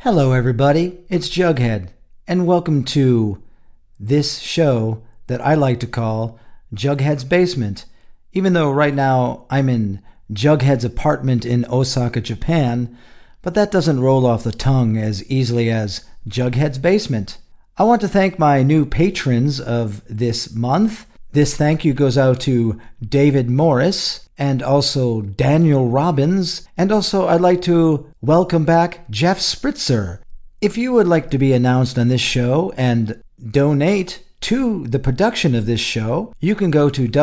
Hello, everybody. It's Jughead, and welcome to this show that I like to call Jughead's Basement. Even though right now I'm in Jughead's apartment in Osaka, Japan, but that doesn't roll off the tongue as easily as Jughead's Basement. I want to thank my new patrons of this month. This thank you goes out to David Morris and also Daniel Robbins. And also I'd like to welcome back Jeff Spritzer. If you would like to be announced on this show and donate to the production of this show, you can go to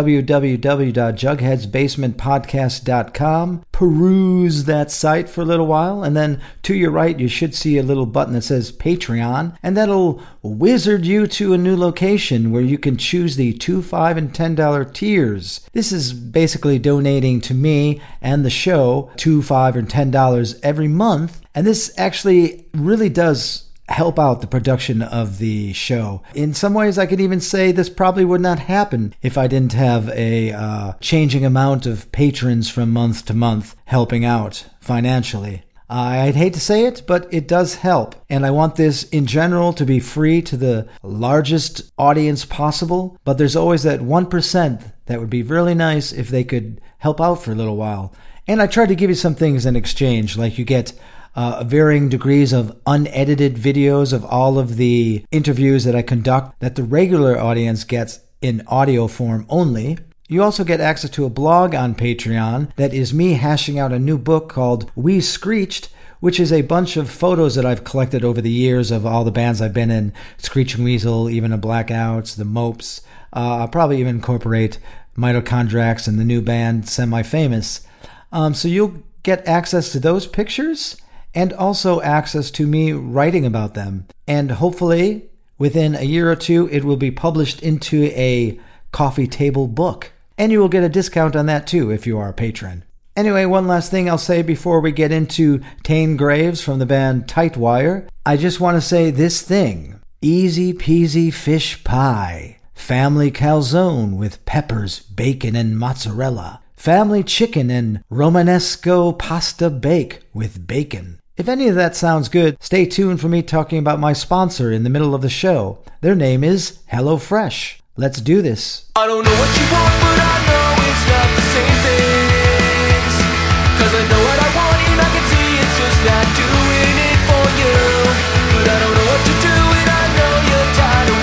www.jugheadsbasementpodcast.com, peruse that site for a little while, and then to your right you should see a little button that says Patreon, and that'll wizard you to a new location where you can choose the $2, $5, and $10 tiers. This is basically donating to me and the show $2, $5, or $10 every month, and this actually really does help out the production of the show. In some ways, I could even say this probably would not happen if I didn't have a changing amount of patrons from month to month helping out financially. I'd hate to say it, but it does help. And I want this in general to be free to the largest audience possible. But there's always that 1% that would be really nice if they could help out for a little while. And I try to give you some things in exchange, like you get varying degrees of unedited videos of all of the interviews that I conduct that the regular audience gets in audio form only. You also get access to a blog on Patreon that is me hashing out a new book called We Screeched, which is a bunch of photos that I've collected over the years of all the bands I've been in, Screeching Weasel, even the Blackouts, the Mopes. I'll probably even incorporate Mitochondriacs and the new band Semi-Famous. So you'll get access to those pictures and also access to me writing about them. And hopefully, within a year or two, it will be published into a coffee table book. And you will get a discount on that too if you are a patron. Anyway, one last thing I'll say before we get into Tane Graves from the band Tightwire. I just want to say this thing. Easy peasy fish pie. Family calzone with peppers, bacon, and mozzarella. Family chicken and Romanesco pasta bake with bacon. If any of that sounds good, stay tuned for me talking about my sponsor in the middle of the show. Their name is HelloFresh. Let's do this. I don't know what you want, but I know it's not the same things. Cause I know what I want and I can see it's just not doing it for you. But I don't know what to do and I know you're tired of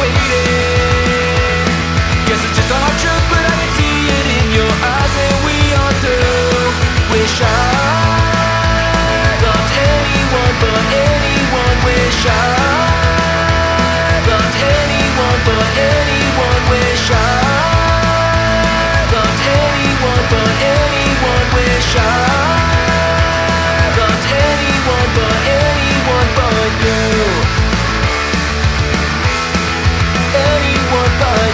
waiting. Guess it's just a hard truth, but I can see it in your eyes and we are through. Wish I loved anyone but anyone. Wish I loved anyone but anyone. Wish I loved anyone but anyone. Wish I loved anyone but anyone but you. Anyone but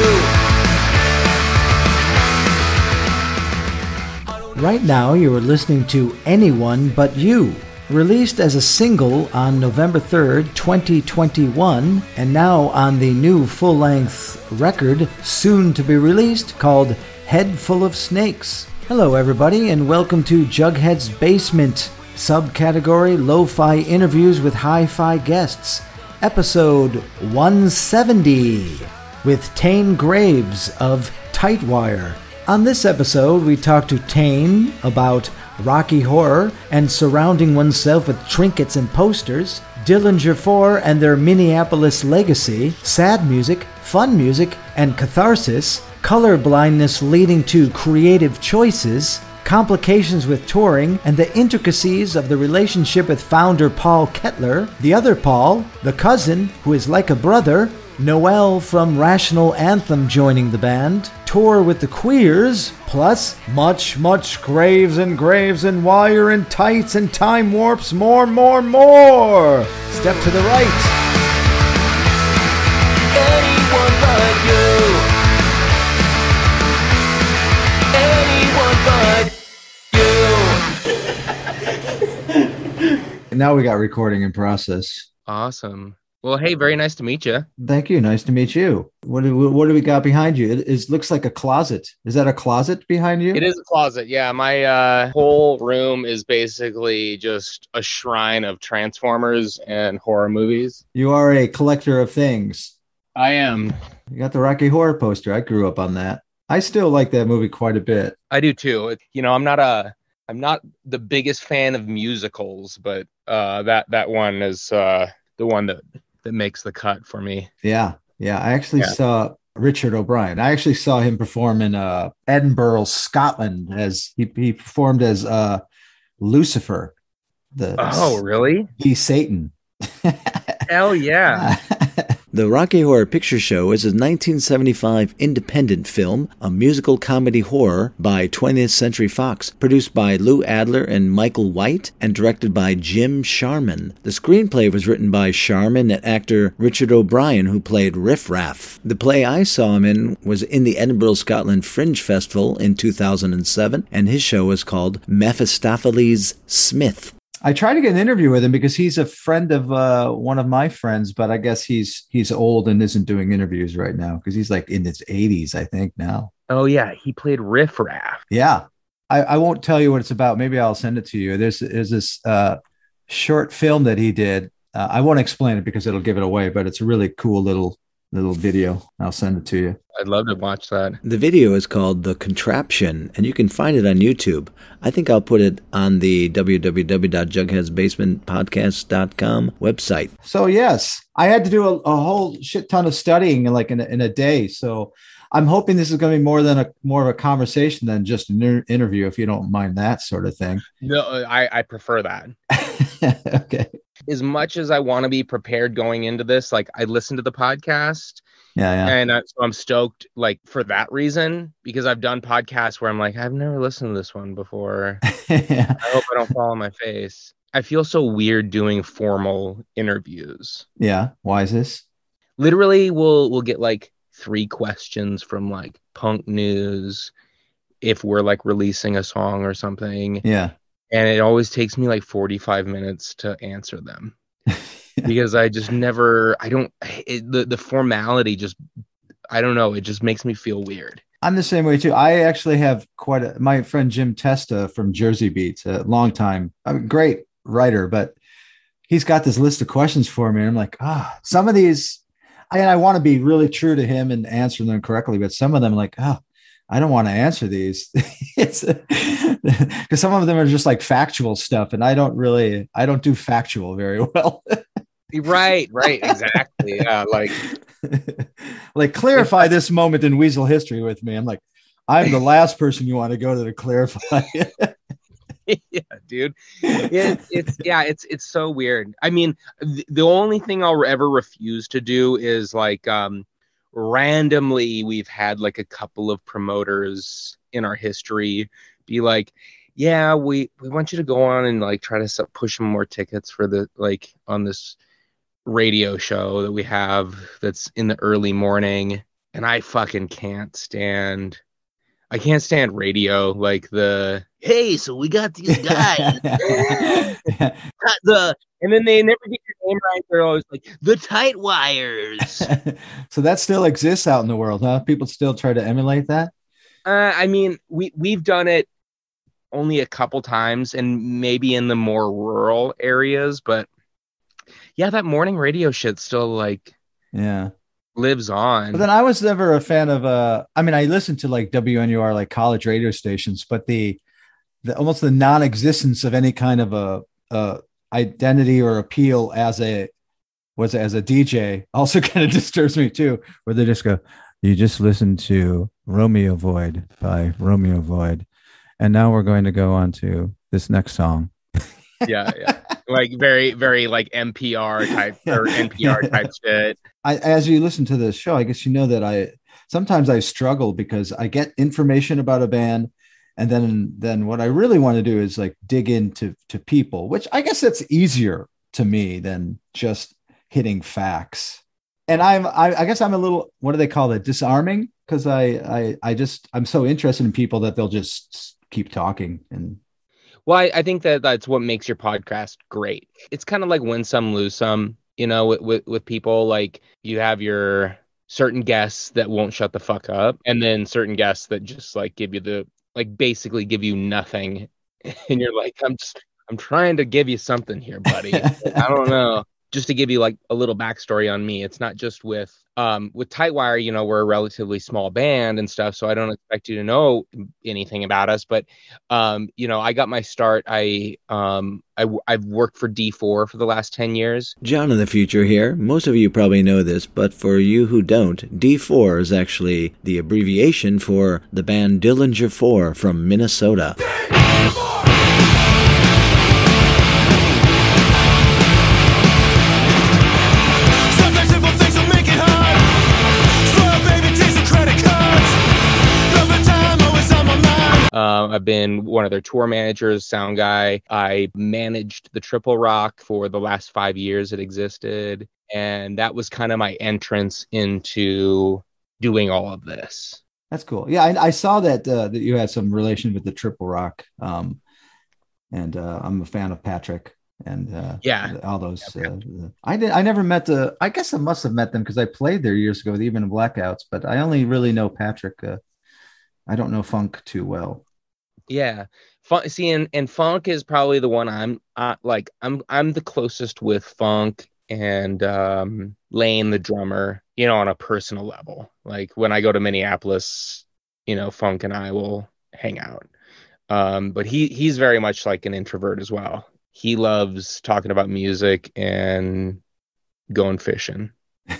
you. Right now, you are listening to Anyone But You, released as a single on November 3rd, 2021, and now on the new full-length record, soon to be released, called Head Full of Snakes. Hello, everybody, and welcome to Jughead's Basement, subcategory Lo-Fi Interviews with Hi-Fi Guests, episode 170, with Tane Graves of Tightwire. On this episode, we talk to Tane about Rocky Horror and surrounding oneself with trinkets and posters, Dillinger 4 and their Minneapolis legacy, sad music, fun music, and catharsis, color blindness leading to creative choices, complications with touring, and the intricacies of the relationship with founder Paul Kettler, the other Paul, the cousin who is like a brother, Noel from Rational Anthem joining the band, tour with the Queers, plus much Graves and Wire and Tights and Time Warps, more. Step to the right. Anyone but you. Anyone but you. Now we got recording in process. Awesome. Well, hey, very nice to meet you. Thank you. Nice to meet you. What do we got behind you? It looks like a closet. Is that a closet behind you? It is a closet. Yeah, my whole room is basically just a shrine of Transformers and horror movies. You are a collector of things. I am. You got the Rocky Horror poster. I grew up on that. I still like that movie quite a bit. I do too. I'm not the biggest fan of musicals, but that one is the one that makes the cut for me. Yeah. Yeah. I actually saw Richard O'Brien. I actually saw him perform in Edinburgh, Scotland, as he performed as Lucifer, Really? the Satan. Hell yeah. The Rocky Horror Picture Show is a 1975 independent film, a musical comedy horror by 20th Century Fox, produced by Lou Adler and Michael White, and directed by Jim Sharman. The screenplay was written by Sharman and actor Richard O'Brien, who played Riff Raff. The play I saw him in was in the Edinburgh, Scotland Fringe Festival in 2007, and his show was called Mephistopheles Smith. I tried to get an interview with him because he's a friend of one of my friends, but I guess he's old and isn't doing interviews right now because he's like in his 80s, I think now. Oh yeah, he played Riff Raff. Yeah, I won't tell you what it's about. Maybe I'll send it to you. There's this short film that he did. I won't explain it because it'll give it away, but it's a really cool little video. I'll send it to you. I'd love to watch that. The video is called The Contraption, and you can find it on YouTube. I think I'll put it on the www.jugheadsbasementpodcast.com website. So yes, I had to do a whole shit ton of studying in a day. So I'm hoping this is going to be more of a conversation than just an interview, if you don't mind that sort of thing. No, I prefer that. Okay. As much as I want to be prepared going into this, like I listened to the podcast. Yeah. And so I'm stoked, like, for that reason, because I've done podcasts where I'm like, I've never listened to this one before. Yeah. I hope I don't fall on my face. I feel so weird doing formal interviews. Yeah. Why is this? Literally, we'll get like 3 questions from like Punk News if we're like releasing a song or something. Yeah. And it always takes me like 45 minutes to answer them. Because I just never, the formality just, I don't know, it just makes me feel weird. I'm the same way too. I actually have my friend Jim Testa from Jersey Beats, a long time, great writer, but he's got this list of questions for me. And I'm like, some of these, I want to be really true to him and answer them correctly, but some of them like, I don't want to answer these. Because some of them are just like factual stuff. And I don't do factual very well. Right, exactly. Yeah, like clarify this moment in Weasel history with me. I'm like, I'm the last person you want to go to clarify. Yeah, dude. It's so weird. I mean, the only thing I'll ever refuse to do is like randomly we've had like a couple of promoters in our history be like, yeah, we want you to go on and like try to push some more tickets for the like on this radio show that we have that's in the early morning. And I fucking can't stand radio, like the hey, so we got these guys. And then they never get your name right. They're always like the Tight Wires. So that still exists out in the world, huh? People still try to emulate that. I mean, we've done it only a couple times, and maybe in the more rural areas, but yeah, that morning radio shit still like lives on. But then I was never a fan of I listened to like WNUR, like college radio stations, but the almost the non-existence of any kind of a identity or appeal as a DJ also kind of disturbs me too, where they just go, you just listened to Romeo Void by Romeo Void, and now we're going to go on to this next song. Yeah. Like very, very like NPR type or NPR type shit. As you listen to this show, I guess you know that I sometimes struggle because I get information about a band, and then what I really want to do is like dig into people, which I guess that's easier to me than just hitting facts. And I guess I'm a little, what do they call it, disarming, because I'm so interested in people that they'll just keep talking. And well, I think that's what makes your podcast great. It's kind of like win some, lose some. you know, with people. Like you have your certain guests that won't shut the fuck up, and then certain guests that just like give you the like basically give you nothing, and you're like, I'm trying to give you something here, buddy. Like, I don't know. Just to give you like a little backstory on me, it's not just with Tightwire, you know, we're a relatively small band and stuff, so I don't expect you to know anything about us. But you know, I got my start. I've worked for D4 for the last 10 years. John in the future here. Most of you probably know this, but for you who don't, D4 is actually the abbreviation for the band Dillinger 4 from Minnesota. I've been one of their tour managers, sound guy. I managed the Triple Rock for the last 5 years it existed. And that was kind of my entrance into doing all of this. That's cool. Yeah, I saw that that you had some relation with the Triple Rock. And I'm a fan of Patrick and yeah, all those. I never met I guess I must have met them because I played there years ago with Even Blackouts, but I only really know Patrick. I don't know Funk too well. Yeah. See, and Funk is probably the one I'm the closest with Funk and Lane, the drummer, you know, on a personal level. Like when I go to Minneapolis, you know, Funk and I will hang out. But he's very much like an introvert as well. He loves talking about music and going fishing.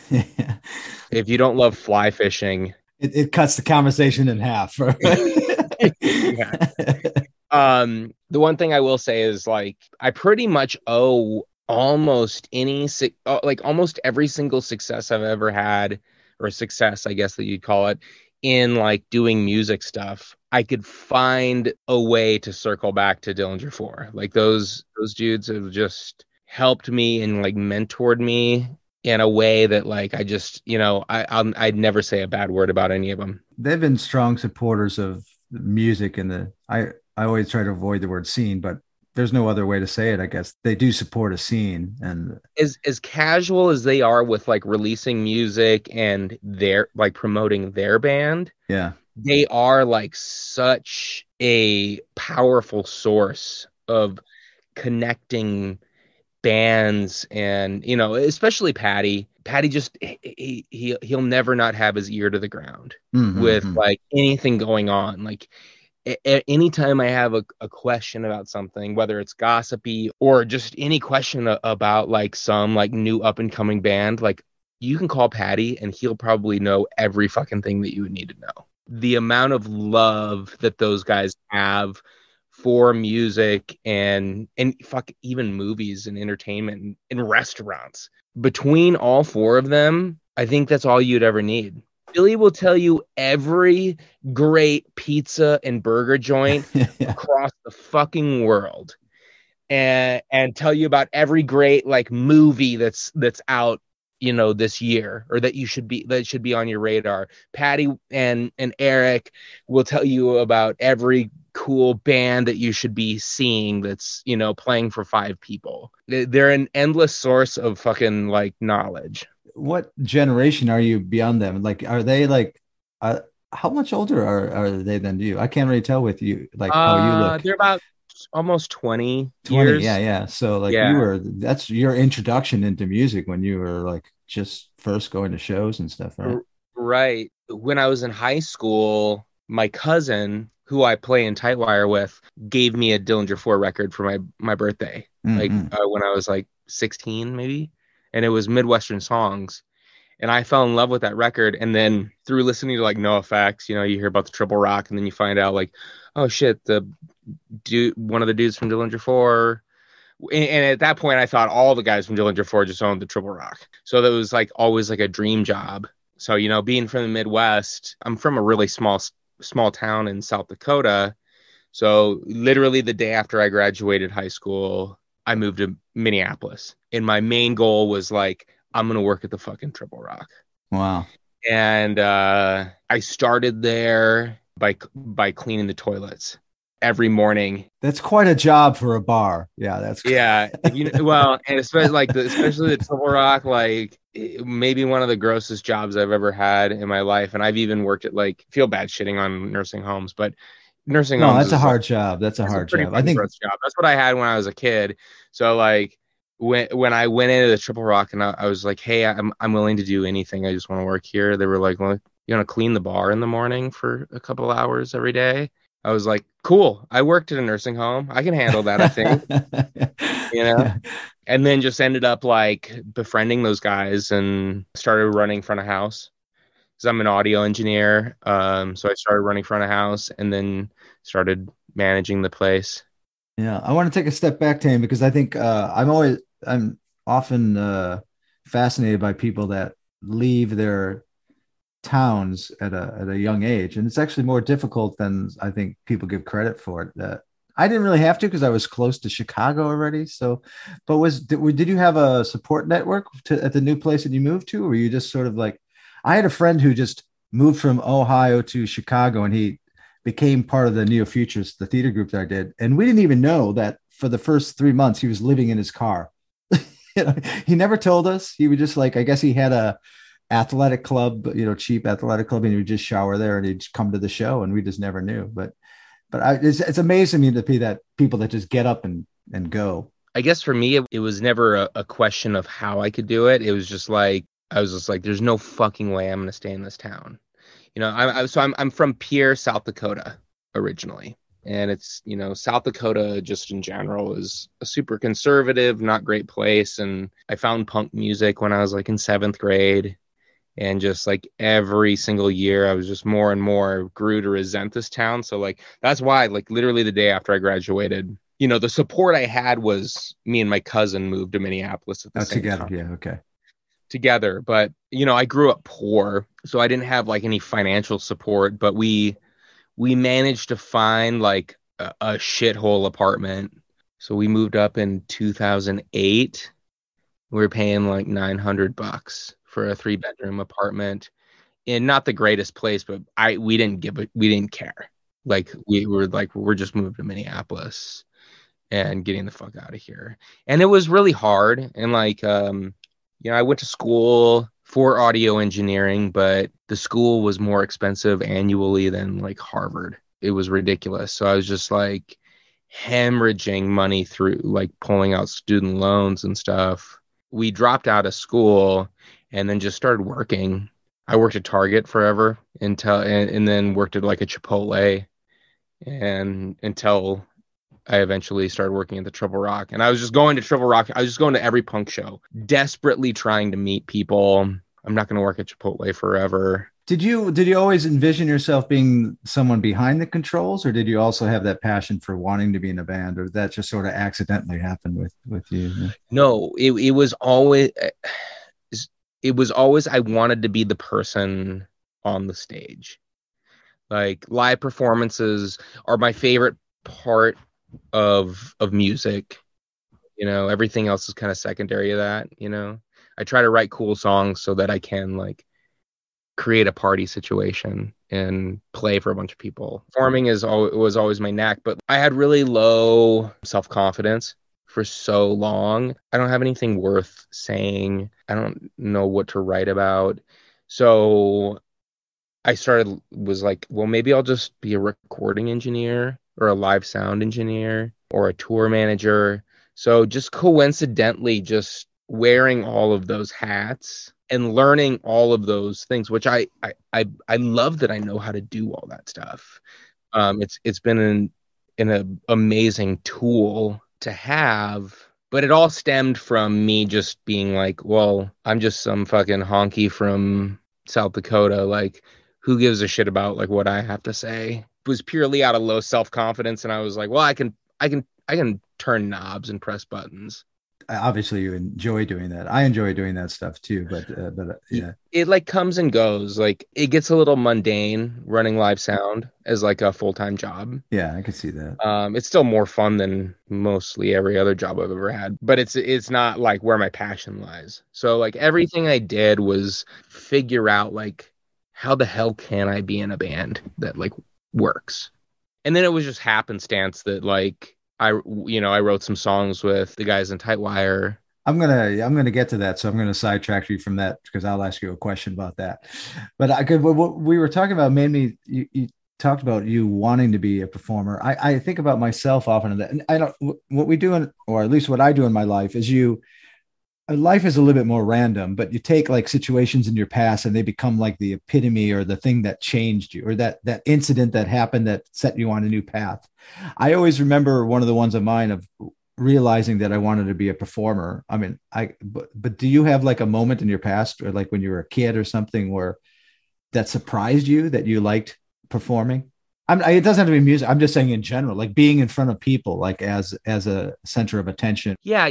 If you don't love fly fishing, it cuts the conversation in half. Yeah. The one thing I will say is like I pretty much owe almost almost every single success I've ever had, or success, I guess that you'd call it, in like doing music stuff. I could find a way to circle back to Dillinger 4. Like those dudes have just helped me and like mentored me in a way that like I just, you know, I'd never say a bad word about any of them. They've been strong supporters of music and I always try to avoid the word scene, but there's no other way to say it. I guess they do support a scene, and as casual as they are with like releasing music and their like promoting their band, yeah, they are like such a powerful source of connecting bands. And you know, especially Patty just he'll never not have his ear to the ground with like anything going on. Like anytime I have a question about something, whether it's gossipy or just any question about like some like new up and coming band, like you can call Patty and he'll probably know every fucking thing that you would need to know. The amount of love that those guys have for music and fuck even movies and entertainment and restaurants. Between all four of them, I think that's all you'd ever need. Billy will tell you every great pizza and burger joint across the fucking world, and tell you about every great like movie that's out, you know, this year, or that should be on your radar. Patty and Eric will tell you about every cool band that you should be seeing that's, you know, playing for 5 people. They're an endless source of fucking like knowledge. What generation are you beyond them? Like, are they like, how much older are they than you? I can't really tell with you, like how you look. They're about almost 20 years. Yeah. So like that's your introduction into music when you were like just first going to shows and stuff, right? Right. When I was in high school, my cousin, who I play in Tightwire with, gave me a Dillinger 4 record for my birthday. Like when I was like 16 maybe. And it was Midwestern Songs. And I fell in love with that record. And then through listening to like NoFX, you know, you hear about the Triple Rock, and then you find out like, oh shit, one of the dudes from Dillinger 4. And at that point, I thought all the guys from Dillinger 4 just owned the Triple Rock. So that was like always like a dream job. So, you know, being from the Midwest, I'm from a really small town in South Dakota. So literally the day after I graduated high school, I moved to Minneapolis. And my main goal was like, I'm going to work at the fucking Triple Rock. Wow. And I started there by cleaning the toilets. every morning. That's quite a job for a bar. Yeah, that's Yeah, well, and especially the Triple Rock, like maybe one of the grossest jobs I've ever had in my life. And I've even worked at like, feel bad shitting on nursing homes, but nursing no, homes that's a is like, hard job. That's a it's a hard pretty job. I fucking think gross job. That's what I had when I was a kid. So like when I went into the Triple Rock and I was like, hey, I'm willing to do anything. I just want to work here. They were like, well, you want to clean the bar in the morning for a couple of hours every day? I was like, cool. I worked at a nursing home. I can handle that, I think. Yeah. And then just ended up like befriending those guys and started running front of house because I'm an audio engineer. So I started running front of house and then started managing the place. Yeah, I want to take a step back, Tam, because I think I'm often fascinated by people that leave their towns at a young age, and it's actually more difficult than I think people give credit for it. That I didn't really have to because I was close to Chicago already. So, but did you have a support network at the new place that you moved to, or were you just sort of like? I had a friend who just moved from Ohio to Chicago, and he became part of the Neo Futures, the theater group that I did, and we didn't even know that for the first 3 months he was living in his car. He never told us. He would just like, I guess he had a athletic club, cheap athletic club, and he would just shower there, and he'd come to the show, and we just never knew. But it's amazing to me to be that people that just get up and go. I guess for me, it was never a question of how I could do it. It was just like, I was just like, there's no fucking way I'm going to stay in this town. I'm from Pierre, South Dakota originally. And it's, South Dakota just in general is a super conservative, not great place. And I found punk music when I was like in 7th grade. And just like every single year, I was just more and more grew to resent this town. So like, that's why like literally the day after I graduated, the support I had was me and my cousin moved to Minneapolis at the same Together. time. Yeah. Okay. Together. But, I grew up poor, so I didn't have like any financial support, but we managed to find like a shithole apartment. So we moved up in 2008. We were paying like $900 for a 3-bedroom apartment in not the greatest place, but we didn't care. Like we were like, we're just moving to Minneapolis and getting the fuck out of here. And it was really hard. And like, I went to school for audio engineering, but the school was more expensive annually than like Harvard. It was ridiculous. So I was just like hemorrhaging money through like pulling out student loans and stuff. We dropped out of school and then just started working. I worked at Target forever and then worked at like a Chipotle and until I eventually started working at the Triple Rock. And I was just going to Triple Rock. I was just going to every punk show, desperately trying to meet people. I'm not going to work at Chipotle forever. Did you always envision yourself being someone behind the controls, or did you also have that passion for wanting to be in a band, or that just sort of accidentally happened with you? No, it was always I wanted to be the person on the stage. Like live performances are my favorite part of music. Everything else is kind of secondary to that. I try to write cool songs so that I can like create a party situation and play for a bunch of people. Performing was always my knack, but I had really low self-confidence for so long. I don't have anything worth saying. I don't know what to write about. So I was like, well, maybe I'll just be a recording engineer or a live sound engineer or a tour manager. So just coincidentally, just wearing all of those hats and learning all of those things, which I love that I know how to do all that stuff. It's been an amazing tool to have, but it all stemmed from me just being like, well, I'm just some fucking honky from South Dakota. Like, who gives a shit about like what I have to say? It was purely out of low self-confidence, and I was like, well, I can turn knobs and press buttons. Obviously you enjoy doing that. I enjoy doing that stuff too, but yeah, it like comes and goes. Like it gets a little mundane running live sound as like a full-time job. Yeah, I could see that. It's still more fun than mostly every other job I've ever had, but it's not like where my passion lies. So like everything I did was figure out like how the hell can I be in a band that like works. And then it was just happenstance that like I wrote some songs with the guys in Tightwire. I'm gonna get to that, so I'm gonna sidetrack you from that because I'll ask you a question about that. But I could what we were talking about made me you talked about you wanting to be a performer. I think about myself often, and I don't what we do in, or at least what I do in my life is life is a little bit more random, but you take like situations in your past and they become like the epitome or the thing that changed you or that incident that happened that set you on a new path. I always remember one of the ones of mine of realizing that I wanted to be a performer. I mean, but do you have like a moment in your past or like when you were a kid or something where that surprised you that you liked performing? It doesn't have to be music. I'm just saying in general, like being in front of people, like as a center of attention. Yeah,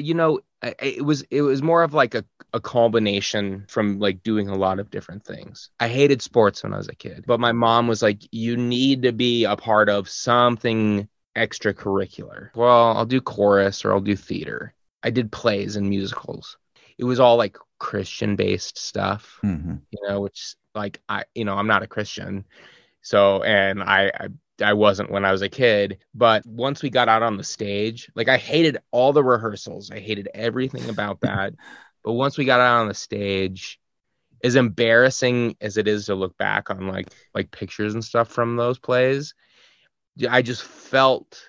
it was more of like a combination from like doing a lot of different things. I hated sports when I was a kid, but my mom was like, you need to be a part of something extracurricular. Well, I'll do chorus or I'll do theater. I did plays and musicals. It was all like Christian based stuff, which like I'm not a Christian. So, and I wasn't when I was a kid, but once we got out on the stage, like I hated all the rehearsals. I hated everything about that. But once we got out on the stage, as embarrassing as it is to look back on like pictures and stuff from those plays, I just felt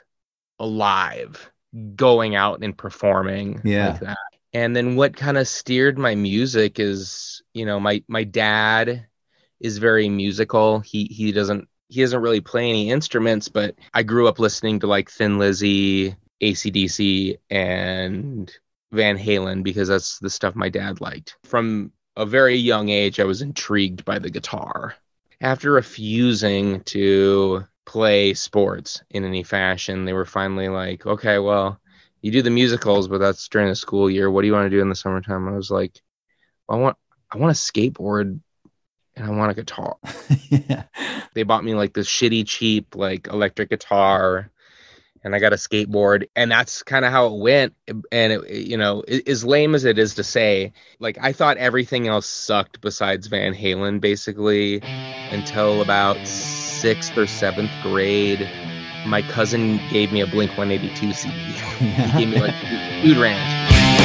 alive going out and performing like that. And then what kind of steered my music is, my dad is very musical. He doesn't really play any instruments, but I grew up listening to like Thin Lizzy, AC/DC, and Van Halen because that's the stuff my dad liked. From a very young age, I was intrigued by the guitar. After refusing to play sports in any fashion, they were finally like, okay, well, you do the musicals, but that's during the school year. What do you want to do in the summertime? I was like, I want a skateboard and I want a guitar. Yeah. They bought me like this shitty, cheap, like electric guitar, and I got a skateboard, and that's kind of how it went. And as lame as it is to say, like I thought everything else sucked besides Van Halen, basically, until about 6th or 7th grade. My cousin gave me a Blink-182 CD. He gave me like Dude Ranch.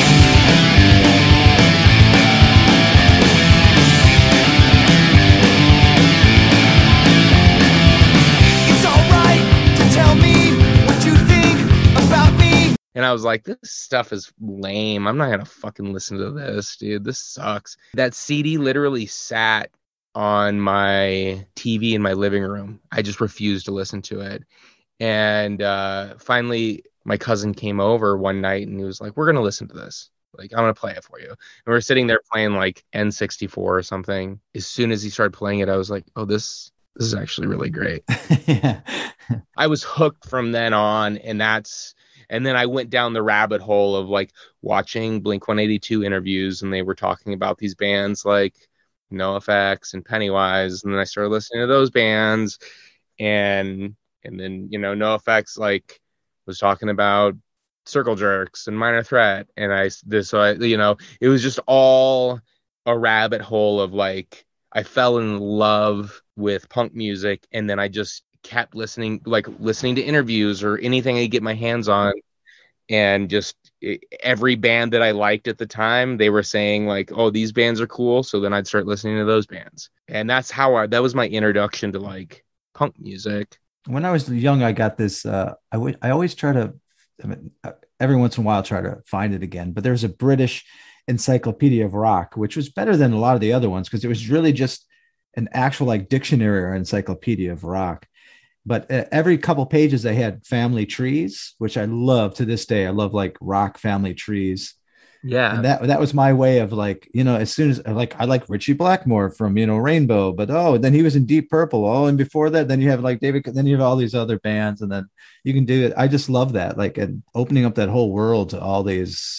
And I was like, this stuff is lame. I'm not going to fucking listen to this, dude. This sucks. That CD literally sat on my TV in my living room. I just refused to listen to it. And finally, my cousin came over one night and he was like, we're going to listen to this. Like, I'm going to play it for you. And we're sitting there playing like N64 or something. As soon as he started playing it, I was like, oh, this is actually really great. Yeah. I was hooked from then on. And then I went down the rabbit hole of like watching Blink-182 interviews, and they were talking about these bands like NoFX and Pennywise. And then I started listening to those bands, and then, NoFX like was talking about Circle Jerks and Minor Threat. And it was just all a rabbit hole of like, I fell in love with punk music. And then I just kept listening to interviews or anything I could get my hands on, and just every band that I liked at the time, they were saying like, oh, these bands are cool. So then I'd start listening to those bands. And that's that was my introduction to like punk music. When I was young, I got this, I always try to, every once in a while, try to find it again, but there's a British Encyclopedia of Rock, which was better than a lot of the other ones because it was really just an actual like dictionary or encyclopedia of rock. But every couple pages they had family trees, which I love to this day. I love like rock family trees. Yeah. And that was my way of like, as soon as like, I like Richie Blackmore from, Rainbow, but then he was in Deep Purple. Oh, and before that, then you have like David, then you have all these other bands, and then you can do it. I just love that. Like, and opening up that whole world to all these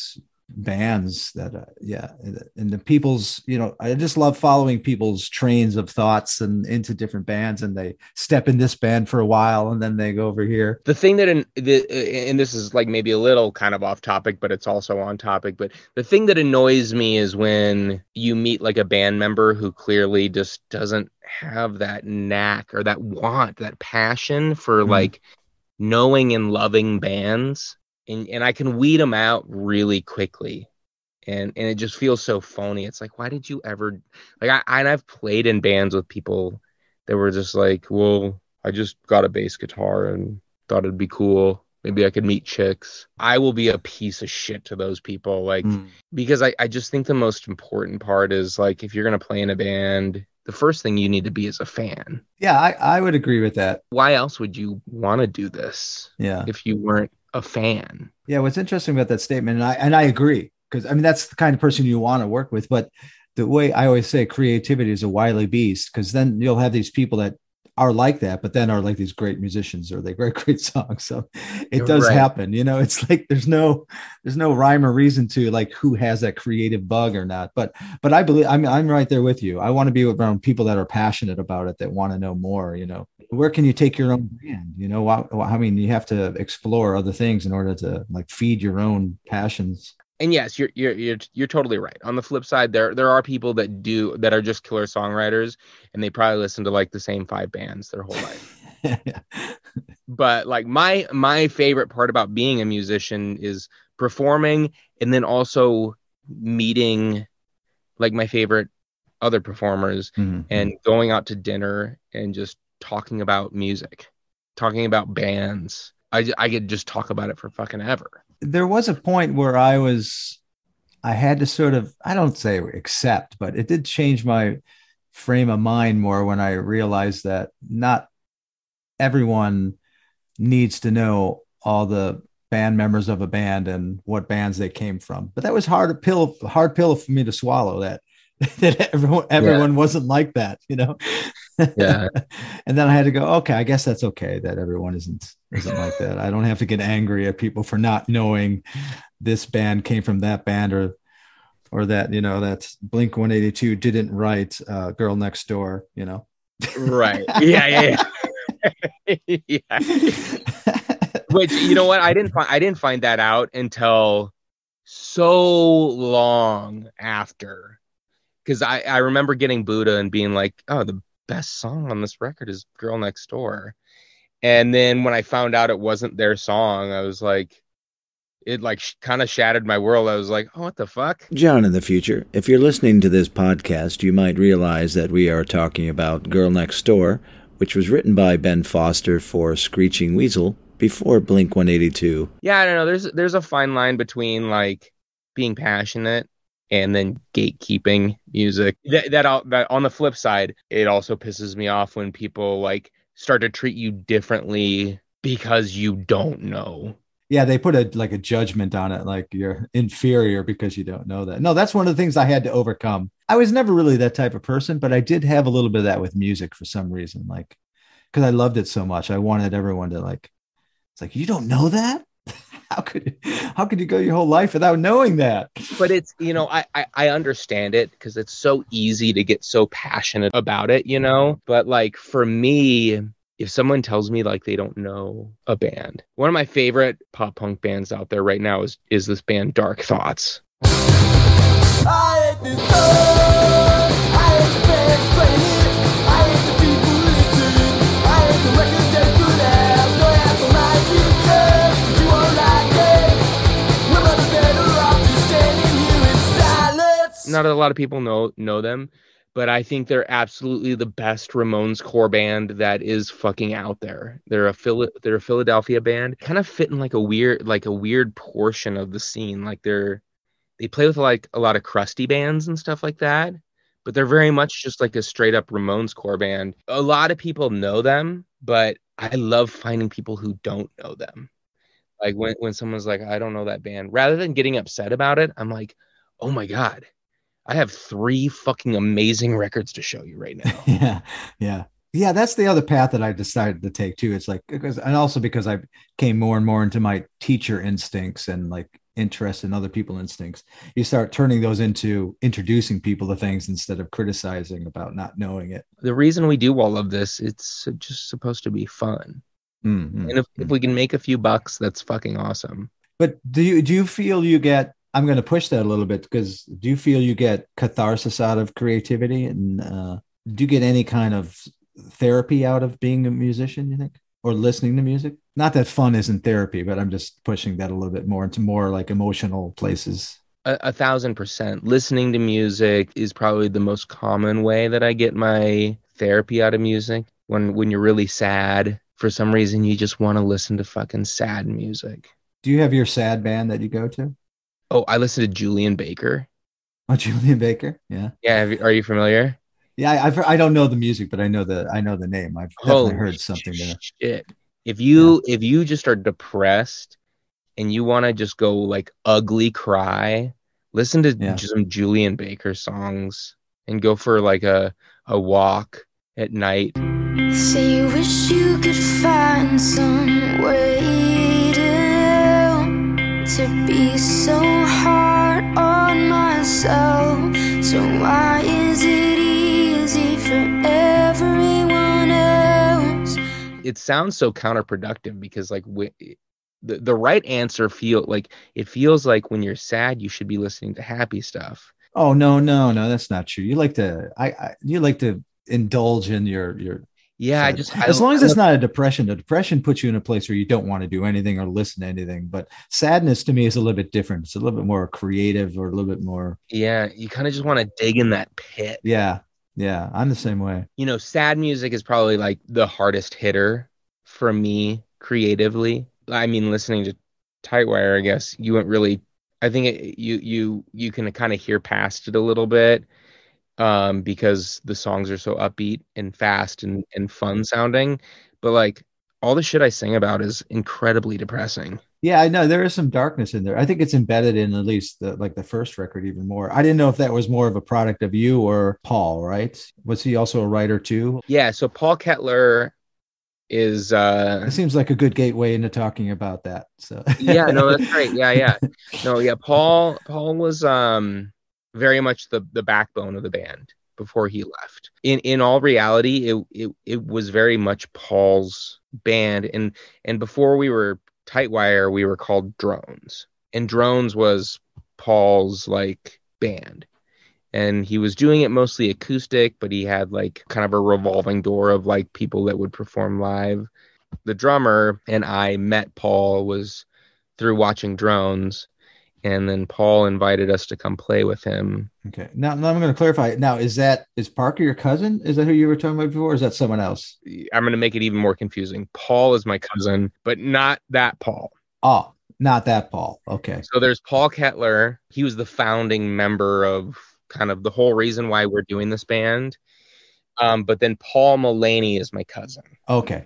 bands that, and the people's, I just love following people's trains of thoughts and into different bands, and they step in this band for a while and then they go over here. The thing that, and this is like maybe a little kind of off topic, but it's also on topic. But the thing that annoys me is when you meet like a band member who clearly just doesn't have that knack or that want, that passion for like knowing and loving bands. And I can weed them out really quickly. And it just feels so phony. It's like, why did you ever, like, I've played in bands with people that were just like, well, I just got a bass guitar and thought it'd be cool. Maybe I could meet chicks. I will be a piece of shit to those people. Like, because I just think the most important part is like, if you're going to play in a band, the first thing you need to be is a fan. Yeah, I would agree with that. Why else would you want to do this? Yeah. If you weren't a fan. Yeah, what's interesting about that statement, and I agree, because I mean that's the kind of person you want to work with. But the way I always say, creativity is a wily beast, because then you'll have these people that are like that, but then are like these great musicians or they great songs. So it does happen, it's like there's no rhyme or reason to like who has that creative bug or not. But I believe I'm right there with you. I want to be around people that are passionate about it, that want to know more. Where can you take your own brand? I mean, you have to explore other things in order to like feed your own passions. And yes, you're totally right. On the flip side, there are people that are just killer songwriters, and they probably listen to like the same 5 bands their whole life. But like my favorite part about being a musician is performing, and then also meeting like my favorite other performers and going out to dinner and just talking about music, talking about bands. I could just talk about it for fucking ever. There was a point where I had to sort of, I don't say accept, but it did change my frame of mind more when I realized that not everyone needs to know all the band members of a band and what bands they came from. But that was hard pill for me to swallow, that everyone wasn't like that, Yeah. And then I had to go, okay, I guess that's okay that everyone isn't like that. I don't have to get angry at people for not knowing this band came from that band, or that, that's Blink-182 didn't write Girl Next Door, Right. Yeah. Yeah. Which, you know what? I didn't find that out until so long after. Because I remember getting Buddha and being like, oh, the best song on this record is Girl Next Door. And then when I found out it wasn't their song, I was like, it like kind of shattered my world. I was like, oh, what the fuck? John, in the future, if you're listening to this podcast, you might realize that we are talking about Girl Next Door, which was written by Ben Foster for Screeching Weasel before Blink-182. Yeah, I don't know. There's a fine line between like being passionate and then gatekeeping music. That on the flip side, it also pisses me off when people like start to treat you differently because you don't know. Yeah, they put a judgment on it, like you're inferior because you don't know that. No, that's one of the things I had to overcome. I was never really that type of person, but I did have a little bit of that with music for some reason, like because I loved it so much. I wanted everyone to like, it's like, you don't know that? How could you go your whole life without knowing that? But it's, I understand it because it's so easy to get so passionate about it, But like for me, if someone tells me like they don't know a band, one of my favorite pop punk bands out there right now is this band Dark Thoughts. I hate this song. I hate the bands playing it. I hate the people listening. I hate the records they put out. Don't have to like it, you won't like it. We're much better off just standing here in silence. Not a lot of people know them, but I think they're absolutely the best Ramones core band that is fucking out there. They're a Philadelphia band, kind of fit in like a weird portion of the scene. Like they play with like a lot of crusty bands and stuff like that, but they're very much just like a straight up Ramones core band. A lot of people know them, but I love finding people who don't know them. Like when someone's like, I don't know that band, rather than getting upset about it, I'm like, oh my God, I have 3 fucking amazing records to show you right now. Yeah. That's the other path that I decided to take too. It's like, because I came more and more into my teacher instincts and like interest and other people's instincts, you start turning those into introducing people to things instead of criticizing about not knowing it. The reason we do all of this, it's just supposed to be fun. Mm-hmm. And if we can make a few bucks, that's fucking awesome. But do you feel you get, I'm going to push that a little bit, because do you feel you get catharsis out of creativity, and do you get any kind of therapy out of being a musician, you think, or listening to music? Not that fun isn't therapy, but I'm just pushing that a little bit more into more like emotional places. 1,000%. Listening to music is probably the most common way that I get my therapy out of music. When you're really sad, for some reason, you just want to listen to fucking sad music. Do you have your sad band that you go to? Oh, I listen to Julian Baker. Oh, Julian Baker. Yeah. Yeah, are you familiar? Yeah, I don't know the music, but I know the name. I've definitely heard something there. Shit. If you just are depressed and you want to just go like ugly cry, listen to some Julian Baker songs and go for like a walk at night. So you wish you could find some way to be so hard on myself. So why is it easy for everyone else? It sounds so counterproductive because like the right answer feels like when you're sad you should be listening to happy stuff. Oh no, that's not true. You like to indulge in your yeah. As long as it's not a depression. A depression puts you in a place where you don't want to do anything or listen to anything. But sadness to me is a little bit different. It's a little bit more creative, or a little bit more. Yeah, you kind of just want to dig in that pit. Yeah, I'm the same way. You know, sad music is probably like the hardest hitter for me creatively. I mean, listening to Tightwire, I guess you wouldn't really. I think you can kind of hear past it a little bit. Because the songs are so upbeat and fast and fun sounding, but like all the shit I sing about is incredibly depressing. Yeah, I know there is some darkness in there. I think it's embedded in at least the first record even more. I didn't know if that was more of a product of you or Paul, right? Was he also a writer too? Yeah, so Paul Kettler is it seems like a good gateway into talking about that. So yeah, no, that's great. Yeah. No, yeah, Paul was very much the backbone of the band before he left. In all reality, it was very much Paul's band, and before we were Tightwire, we were called Drones, and Drones was Paul's like band, and he was doing it mostly acoustic, but he had like kind of a revolving door of like people that would perform live. The drummer and I met Paul was through watching Drones. And then Paul invited us to come play with him. Okay. Now I'm going to clarify. Now, is Parker your cousin? Is that who you were talking about before? Or is that someone else? I'm going to make it even more confusing. Paul is my cousin, but not that Paul. Oh, not that Paul. Okay. So there's Paul Kettler. He was the founding member of kind of the whole reason why we're doing this band. But then Paul Mulaney is my cousin. Okay.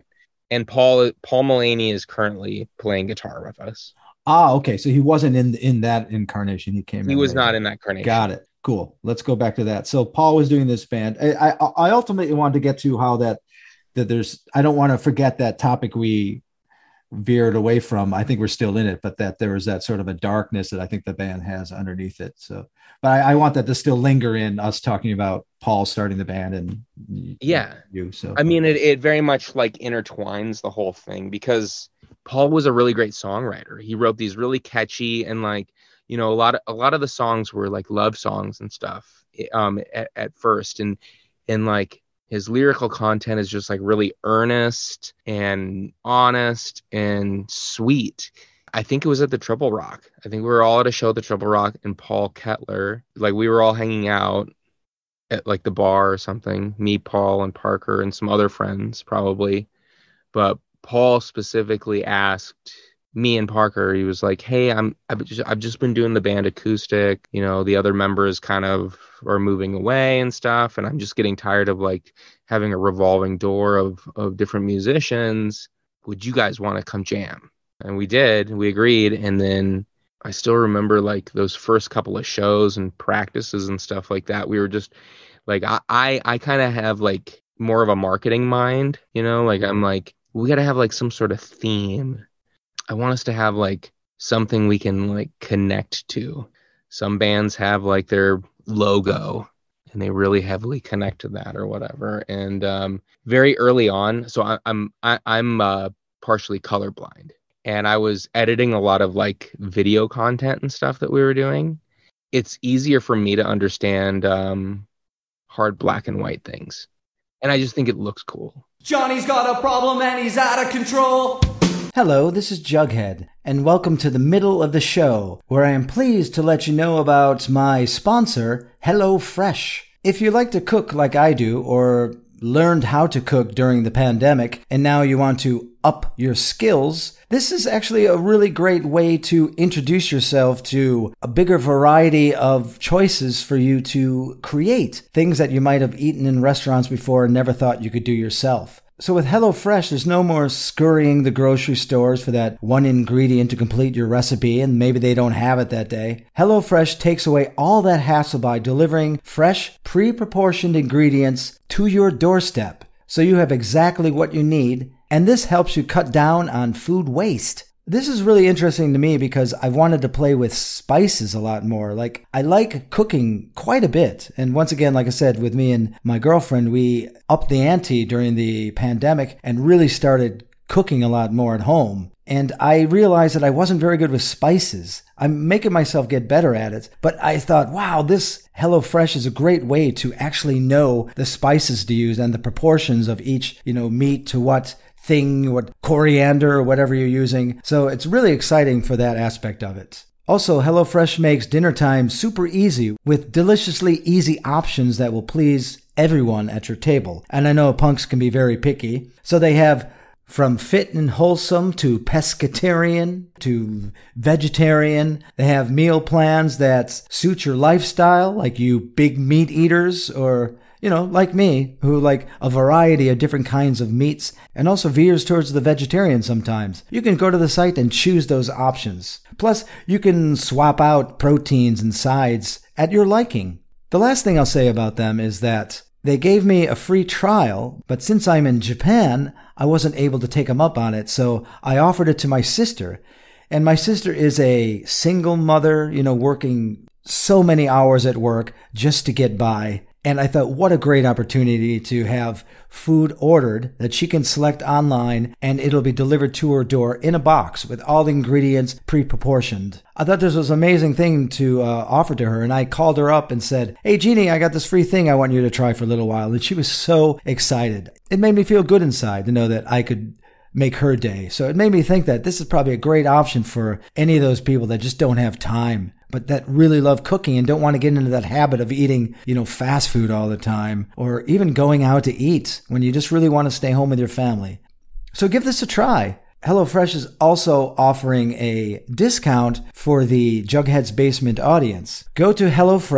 And Paul Mulaney is currently playing guitar with us. Okay. So he wasn't in that incarnation. He was not in that incarnation. Got it. Cool. Let's go back to that. So Paul was doing this band. I ultimately wanted to get to how that there's, I don't want to forget that topic we veered away from. I think we're still in it, but that there was that sort of a darkness that I think the band has underneath it. So, but I want that to still linger in us talking about Paul starting the band and you. So, I mean, it very much like intertwines the whole thing because Paul was a really great songwriter. He wrote these really catchy and like, you know, a lot of the songs were like love songs and stuff at first. And like his lyrical content is just like really earnest and honest and sweet. I think it was at the Triple Rock. I think we were all at a show at the Triple Rock, and Paul Kettler, like we were all hanging out at like the bar or something, me, Paul, and Parker and some other friends probably. But Paul specifically asked me and Parker, he was like, hey, I've just been doing the band acoustic, you know, the other members kind of are moving away and stuff, and I'm just getting tired of like having a revolving door of different musicians. Would you guys want to come jam? And we did. We agreed. And then I still remember like those first couple of shows and practices and stuff like that. We were just like, I kind of have like more of a marketing mind, you know, like I'm like, we got to have like some sort of theme. I want us to have like something we can like connect to. Some bands have like their logo and they really heavily connect to that or whatever. And very early on, so I'm partially colorblind, and I was editing a lot of like video content and stuff that we were doing. It's easier for me to understand hard black and white things, and I just think it looks cool. Johnny's got a problem and he's out of control. Hello, this is Jughead, and welcome to the middle of the show, where I am pleased to let you know about my sponsor, HelloFresh. If you like to cook like I do, or learned how to cook during the pandemic, and now you want to up your skills, this is actually a really great way to introduce yourself to a bigger variety of choices for you to create things that you might have eaten in restaurants before and never thought you could do yourself. So with HelloFresh, there's no more scurrying the grocery stores for that one ingredient to complete your recipe, and maybe they don't have it that day. HelloFresh takes away all that hassle by delivering fresh, pre-proportioned ingredients to your doorstep, so you have exactly what you need, and this helps you cut down on food waste. This is really interesting to me because I've wanted to play with spices a lot more. Like, I like cooking quite a bit. And once again, like I said, with me and my girlfriend, we upped the ante during the pandemic and really started cooking a lot more at home. And I realized that I wasn't very good with spices. I'm making myself get better at it. But I thought, wow, this HelloFresh is a great way to actually know the spices to use and the proportions of each, meat to what thing, what coriander or whatever you're using. So it's really exciting for that aspect of it. Also, HelloFresh makes dinner time super easy with deliciously easy options that will please everyone at your table. And I know punks can be very picky. So they have from fit and wholesome to pescatarian to vegetarian. They have meal plans that suit your lifestyle, like you big meat eaters, or like me, who like a variety of different kinds of meats and also veers towards the vegetarian sometimes. You can go to the site and choose those options. Plus, you can swap out proteins and sides at your liking. The last thing I'll say about them is that they gave me a free trial, but since I'm in Japan, I wasn't able to take them up on it, so I offered it to my sister. And my sister is a single mother, working so many hours at work just to get by. And I thought, what a great opportunity to have food ordered that she can select online and it'll be delivered to her door in a box with all the ingredients pre-proportioned. I thought this was an amazing thing to offer to her, and I called her up and said, "Hey, Jeannie, I got this free thing I want you to try for a little while." And she was so excited. It made me feel good inside to know that I could make her day. So it made me think that this is probably a great option for any of those people that just don't have time, but that really love cooking and don't want to get into that habit of eating, fast food all the time, or even going out to eat when you just really want to stay home with your family. So give this a try. HelloFresh is also offering a discount for the Jughead's Basement audience. Go to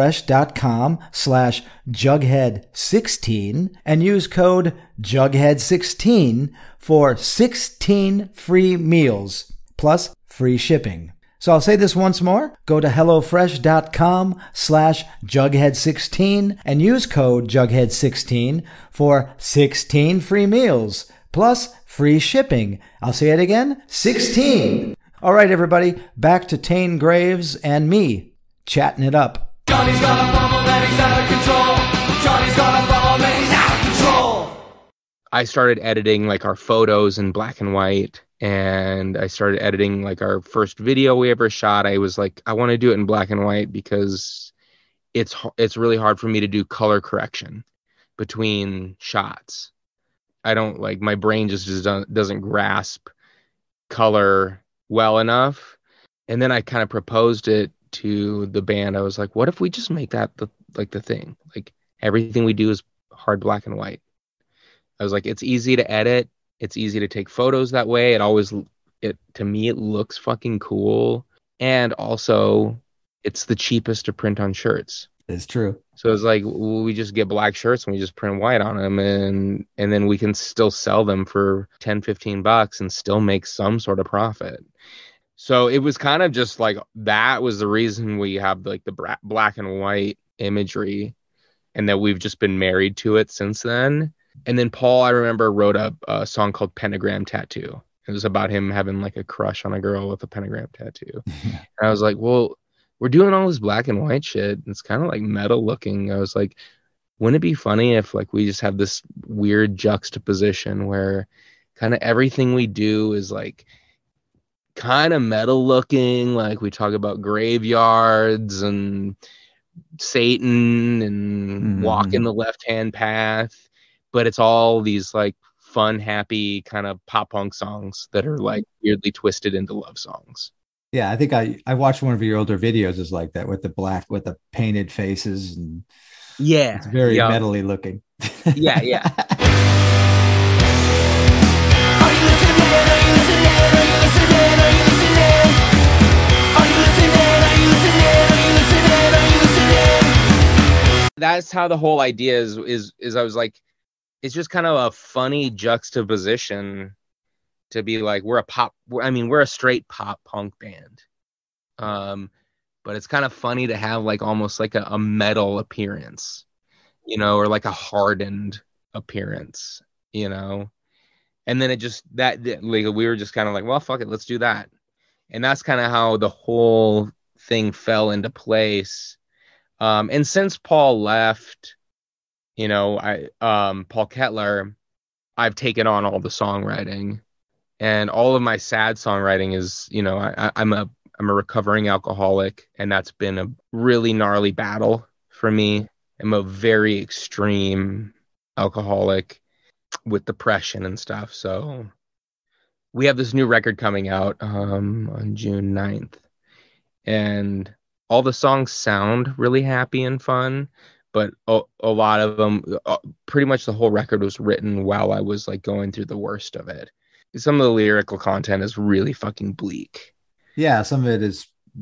HelloFresh.com/Jughead16 and use code Jughead16 for 16 free meals plus free shipping. So I'll say this once more. Go to HelloFresh.com/Jughead16 and use code Jughead16 for 16 free meals plus free shipping. I'll say it again, 16. All right, everybody, back to Tane Graves and me, chatting it up. Johnny's got a problem and he's out of control. Johnny's got a problem and he's out of control. I started editing like our photos in black and white, and I started editing like our first video we ever shot. I was like, I want to do it in black and white because it's really hard for me to do color correction between shots. I don't like, my brain just doesn't grasp color well enough. And then I kind of proposed it to the band. I was like, what if we just make that the thing? Like, everything we do is hard black and white. I was like, it's easy to edit. It's easy to take photos that way. To me, it looks fucking cool. And also, it's the cheapest to print on shirts. It's true. So it's like, we just get black shirts and we just print white on them, and then we can still sell them for $10-15 and still make some sort of profit. So it was kind of just like, that was the reason we have like the black and white imagery, and that we've just been married to it since then. And then Paul, I remember, wrote a song called Pentagram Tattoo. It was about him having like a crush on a girl with a pentagram tattoo. And I was like, well, we're doing all this black and white shit. It's kind of like metal looking. I was like, wouldn't it be funny if like we just have this weird juxtaposition where kind of everything we do is like kind of metal looking, like we talk about graveyards and Satan and walking the left-hand path, but it's all these like fun, happy kind of pop punk songs that are like weirdly twisted into love songs. Yeah, I think I watched one of your older videos is like that with the painted faces, and Yeah, it's very yeah. metally looking. Yeah. Are you listening? Are you listening? Are you listening? Are you listening? Are you listening? Are you listening? Are you listening? Are you listening? That's how the whole idea is I was like, it's just kind of a funny juxtaposition to be like, we're a straight pop punk band. But it's kind of funny to have like almost like a metal appearance, or like a hardened appearance, and then it just that like we were just kind of like, well, fuck it, let's do that. And that's kind of how the whole thing fell into place. And since Paul left, Paul Kettler, I've taken on all the songwriting, and all of my sad songwriting is, I'm a recovering alcoholic, and that's been a really gnarly battle for me. I'm a very extreme alcoholic with depression and stuff. So we have this new record coming out on June 9th, and all the songs sound really happy and fun, but a lot of them, pretty much the whole record was written while I was like going through the worst of it. Some of the lyrical content is really fucking bleak. Yeah, some of it is,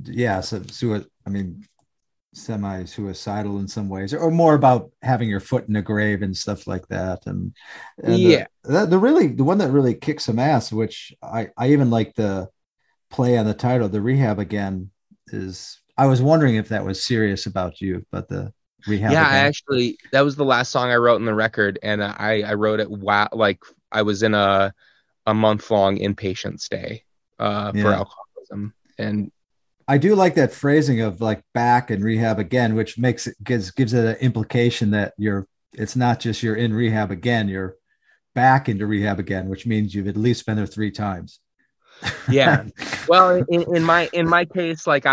semi-suicidal in some ways, or more about having your foot in a grave and stuff like that. And yeah, the one that really kicks some ass, which I even like the play on the title, The Rehab Again, is, I was wondering if that was serious about you, but the Rehab yeah, Again. that was the last song I wrote in the record, and I wrote it while like I was in a month-long inpatient stay for alcoholism. And I do like that phrasing of like back and rehab again, which gives it an implication that it's not just you're in rehab again, you're back into rehab again, which means you've at least been there 3 times. Yeah. Well, in my case, like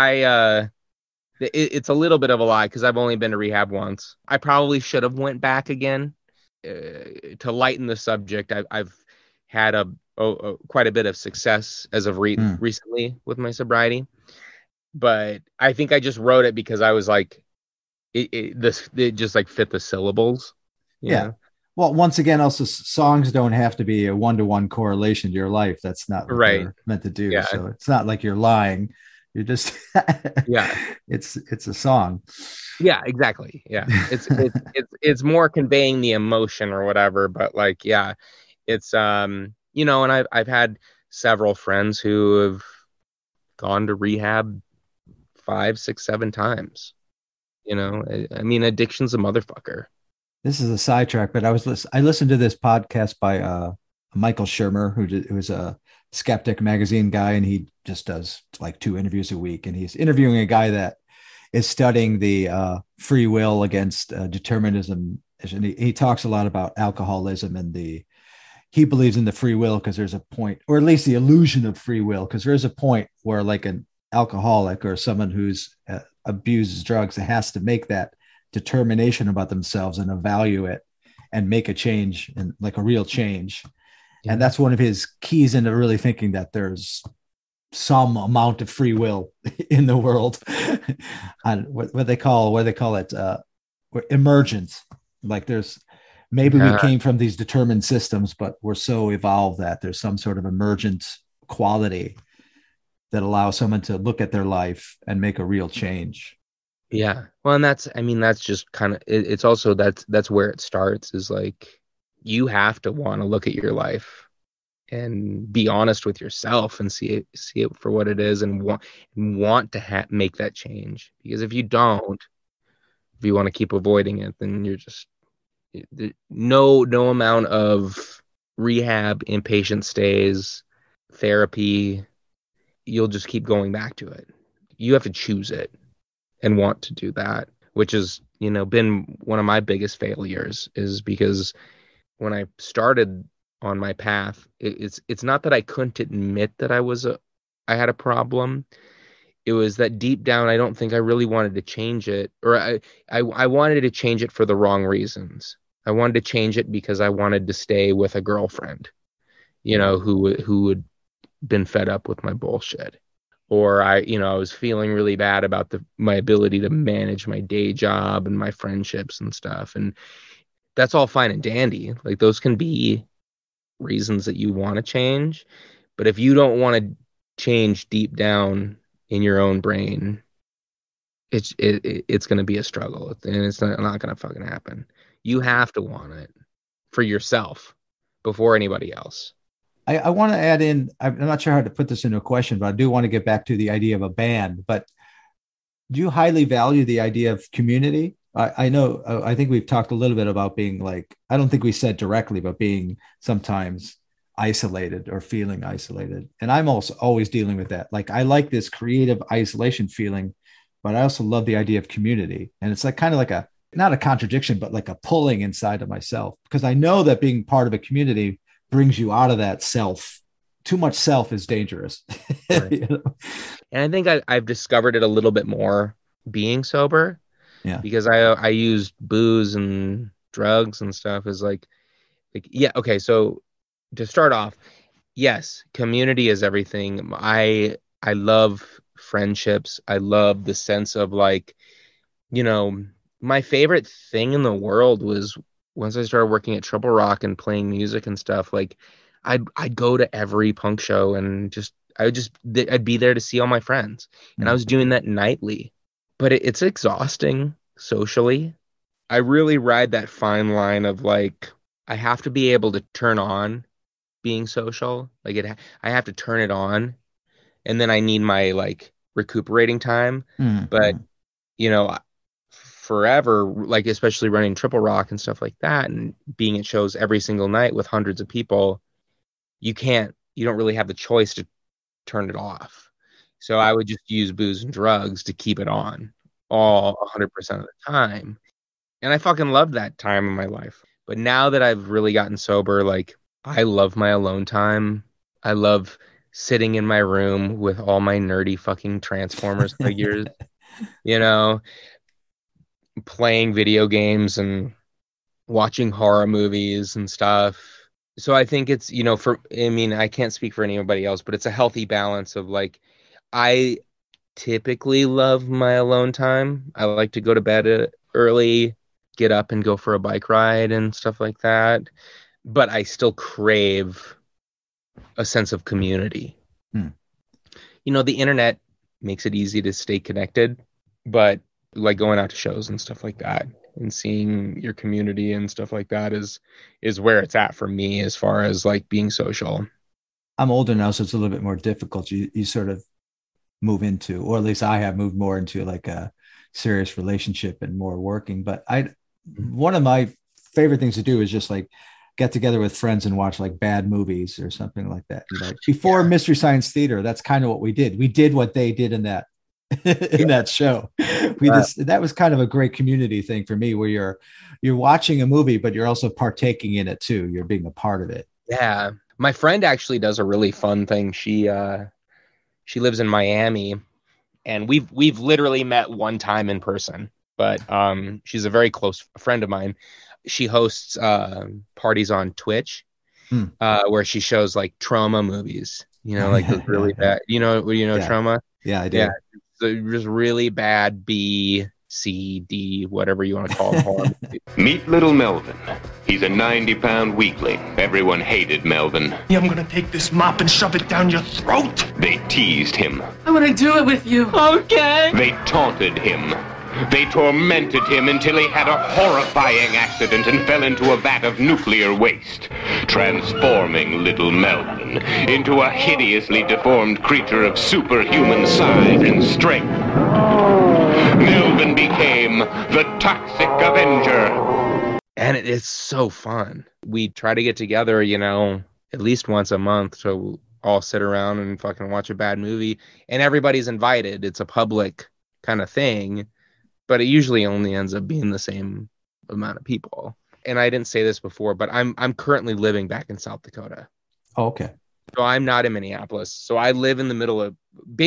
it's a little bit of a lie because I've only been to rehab once. I probably should have went back again. To lighten the subject, I've had quite a bit of success as of recently with my sobriety, but I think I just wrote it because I was like, it just like fit the syllables. Yeah. Well, once again, also songs don't have to be a 1-to-1 correlation to your life. That's not what they're meant to do. Yeah. So it's not like you're lying. You're just it's a song. Yeah, exactly. Yeah. It's more conveying the emotion or whatever, but like, yeah, it's and I've had several friends who have gone to rehab 5, 6, 7 times. I mean, addiction's a motherfucker. This is a sidetrack, but I listened to this podcast by Michael Shermer, who was a Skeptic magazine guy, and he just does like 2 interviews a week, and he's interviewing a guy that is studying the free will against determinism, and he talks a lot about alcoholism, and he believes in the free will because there's a point, or at least the illusion of free will, because there's a point where like an alcoholic or someone who's abuses drugs has to make that determination about themselves and evaluate it and make a change, and like a real change. Yeah. And that's one of his keys into really thinking that there's some amount of free will in the world. And what they call it emergence. Like maybe we came from these determined systems, but we're so evolved that there's some sort of emergent quality that allows someone to look at their life and make a real change. Yeah. Well, and that's just kind of, it's also, that's where it starts, is like, you have to want to look at your life and be honest with yourself and see it for what it is, and want to make that change. Because if you want to keep avoiding it, then you're just, no amount of rehab, inpatient stays, therapy, you'll just keep going back to it. You have to choose it and want to do that, which has, been one of my biggest failures, is because when I started on my path, it's not that I couldn't admit that I had a problem. It was that deep down, I don't think I really wanted to change it, or I wanted to change it for the wrong reasons. I wanted to change it because I wanted to stay with a girlfriend, who had been fed up with my bullshit. Or I was feeling really bad about my ability to manage my day job and my friendships and stuff. And that's all fine and dandy. Like, those can be reasons that you want to change. But if you don't want to change deep down in your own brain, it's going to be a struggle, and it's not going to fucking happen. You have to want it for yourself before anybody else. I want to add in, I'm not sure how to put this into a question, but I do want to get back to the idea of a band. But do you highly value the idea of community? I know, I think we've talked a little bit about being like, I don't think we said directly, but being sometimes isolated or feeling isolated. And I'm also always dealing with that. Like, I like this creative isolation feeling, but I also love the idea of community. And it's like kind of like not a contradiction, but like a pulling inside of myself, because I know that being part of a community brings you out of that self. Too much self is dangerous. Right. And I think I've discovered it a little bit more being sober. Yeah. Because I used booze and drugs and stuff as like, yeah. Okay. So to start off, yes, community is everything. I love friendships. I love the sense of like, my favorite thing in the world was once I started working at Triple Rock and playing music and stuff. Like, I'd go to every punk show and I'd be there to see all my friends. And I was doing that nightly. But it's exhausting socially. I really ride that fine line of like, I have to be able to turn on being social. Like, I have to turn it on, and then I need my like recuperating time. Mm-hmm. But forever, like especially running Triple Rock and stuff like that, and being at shows every single night with hundreds of people, you don't really have the choice to turn it off. So I would just use booze and drugs to keep it on all 100% of the time. And I fucking loved that time in my life. But now that I've really gotten sober, like, I love my alone time. I love sitting in my room with all my nerdy fucking Transformers figures, playing video games and watching horror movies and stuff. So I think it's, I can't speak for anybody else, but it's a healthy balance of like, I typically love my alone time. I like to go to bed early, get up and go for a bike ride and stuff like that. But I still crave a sense of community. The internet makes it easy to stay connected, but like going out to shows and stuff like that and seeing your community and stuff like that is where it's at for me as far as like being social. I'm older now, so it's a little bit more difficult. You sort of move into, or at least I have moved more into like a serious relationship and more working. But one of my favorite things to do is just like get together with friends and watch like bad movies or something like that. Before Mystery Science Theater, that's kind of what we did. We did what they did in that that show. That was kind of a great community thing for me, where you're watching a movie, but you're also partaking in it too. You're being a part of it. Yeah. My friend actually does a really fun thing. She lives in Miami, and we've literally met one time in person, but she's a very close friend of mine. She hosts parties on Twitch where she shows like trauma movies, like those really bad, trauma. Yeah, I do. Yeah. So just really bad B, C, D, whatever you want to call them. Meet little Melvin. He's a 90-pound weakling. Everyone hated Melvin. I'm gonna take this mop and shove it down your throat. They teased him. I wanna do it with you. Okay. They taunted him. They tormented him until he had a horrifying accident and fell into a vat of nuclear waste, transforming little Melvin into a hideously deformed creature of superhuman size and strength. Melvin became the Toxic Avenger. And it is so fun. We try to get together, at least once a month to all sit around and fucking watch a bad movie, and everybody's invited. It's a public kind of thing, but it usually only ends up being the same amount of people. And I didn't say this before, but I'm currently living back in South Dakota. Oh, okay. So I'm not in Minneapolis. So I live in the middle of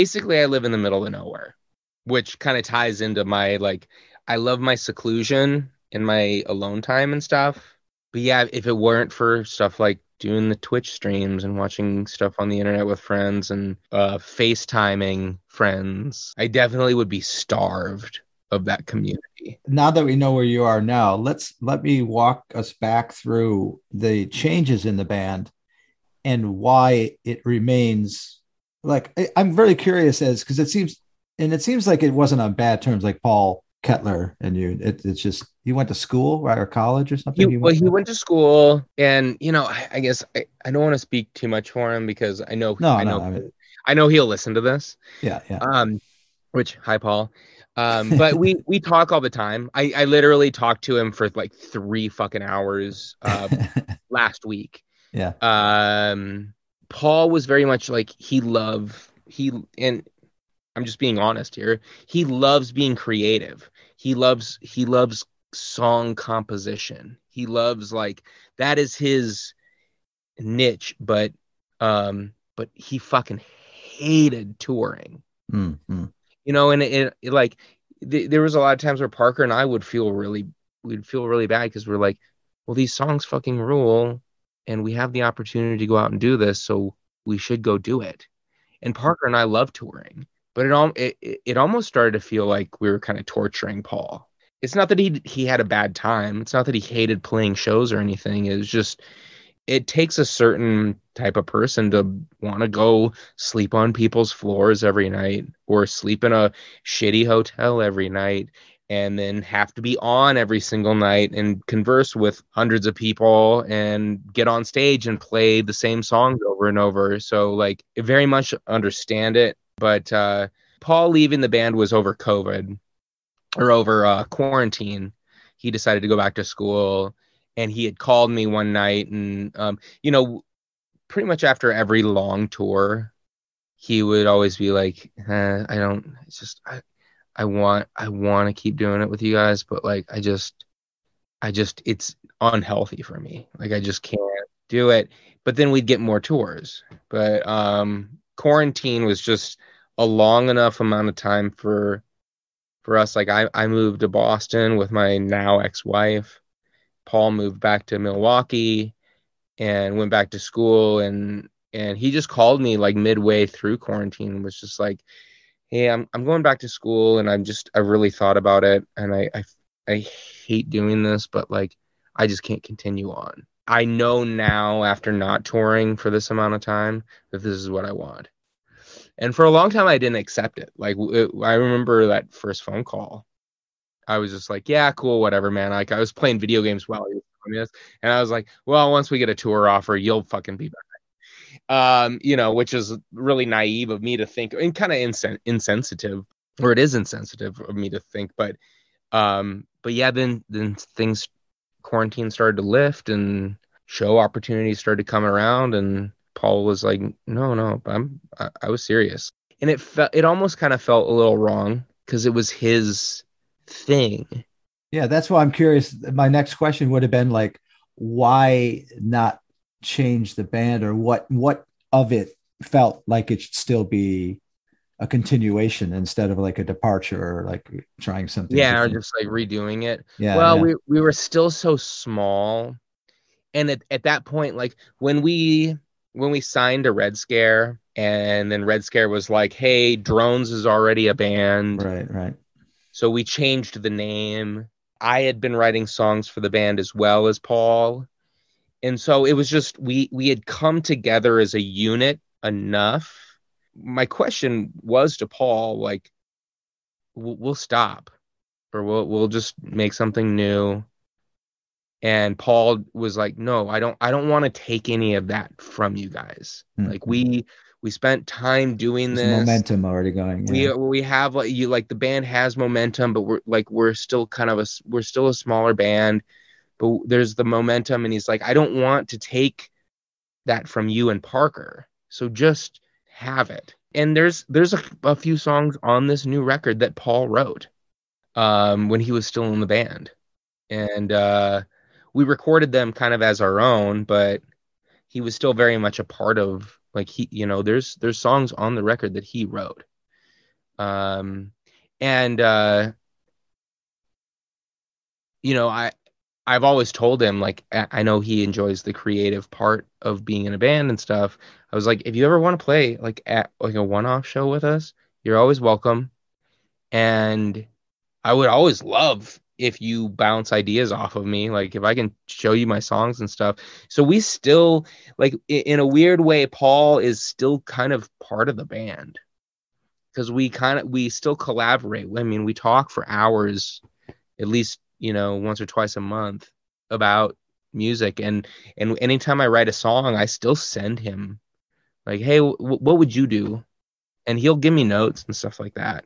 nowhere, which kind of ties into my, like, I love my seclusion and my alone time and stuff. But yeah, if it weren't for stuff like doing the Twitch streams and watching stuff on the internet with friends and FaceTiming friends, I definitely would be starved of that community. Now that we know where you are now, let me walk us back through the changes in the band and why it remains. Like, I'm very curious because it seems like it wasn't on bad terms, like Paul Kettler and you. It's just, you went to school, right, or college or something? He went to school, and I guess I don't want to speak too much for him because I know he'll listen to this. Yeah. Which, hi, Paul. But we talk all the time. I literally talked to him for like 3 fucking hours last week. Yeah. Paul was very much like, and I'm just being honest here. He loves being creative. He loves song composition. He loves, like, that is his niche, but he fucking hated touring. Mm-hmm. And it like there was a lot of times where Parker and I would feel really bad because we're like, well, these songs fucking rule, and we have the opportunity to go out and do this, so we should go do it. And Parker and I love touring, but it almost started to feel like we were kind of torturing Paul. It's not that he had a bad time. It's not that he hated playing shows or anything. It's just, it takes a certain type of person to want to go sleep on people's floors every night, or sleep in a shitty hotel every night, and then have to be on every single night and converse with hundreds of people and get on stage and play the same songs over and over. So, like, I very much understand it. But Paul leaving the band was over COVID, or over quarantine. He decided to go back to school. And he had called me one night, and pretty much after every long tour, he would always be like, I want to keep doing it with you guys, but like, I just, it's unhealthy for me. Like, I just can't do it. But then we'd get more tours. But quarantine was just a long enough amount of time for us. Like, I moved to Boston with my now ex-wife. Paul moved back to Milwaukee and went back to school, and he just called me like midway through quarantine and was just like, hey, I'm going back to school, and I really thought about it, and I hate doing this, but like, I just can't continue on. I know now, after not touring for this amount of time, that this is what I want. And for a long time I didn't accept it. Like, I remember that first phone call, I was just like, yeah, cool, whatever, man. Like, I was playing video games while he was telling me this, and I was like, well, once we get a tour offer, you'll fucking be back. Which is really naive of me to think, and kind of insensitive, or it is insensitive of me to think. But yeah, then things, quarantine started to lift, and show opportunities started to come around, and Paul was like, no, I was serious, and it almost kind of felt a little wrong because it was his thing. Yeah, that's why I'm curious. My next question would have been like, why not change the band, or what of it felt like it should still be a continuation instead of like a departure, or like trying something different? Or just like redoing it. Yeah. We were still so small, and at that point, like, when we signed to Red Scare, and then Red Scare was like, hey, Drones is already a band, right, so we changed the name. I had been writing songs for the band as well as Paul. And so it was just, we had come together as a unit enough. My question was to Paul, like, we'll stop, or we'll just make something new. And Paul was like, no, I don't want to take any of that from you guys. Mm-hmm. Like, we spent time doing this. Momentum already going. Yeah. We have the band has momentum, but we're still a smaller band, but there's the momentum. And he's like, I don't want to take that from you and Parker. So just have it. And there's a few songs on this new record that Paul wrote when he was still in the band. And we recorded them kind of as our own, but he was still very much a part of, like, he, you know, there's songs on the record that he wrote. You know, I've always told him, like, I know he enjoys the creative part of being in a band and stuff. I was like, if you ever want to play like at like a one-off show with us, you're always welcome. And I would always love if you bounce ideas off of me, like if I can show you my songs and stuff. So we still, like, in a weird way, Paul is still kind of part of the band, because we still collaborate. I mean, we talk for hours, at least, you know, once or twice a month about music. And anytime I write a song, I still send him, like, hey, what would you do? And he'll give me notes and stuff like that.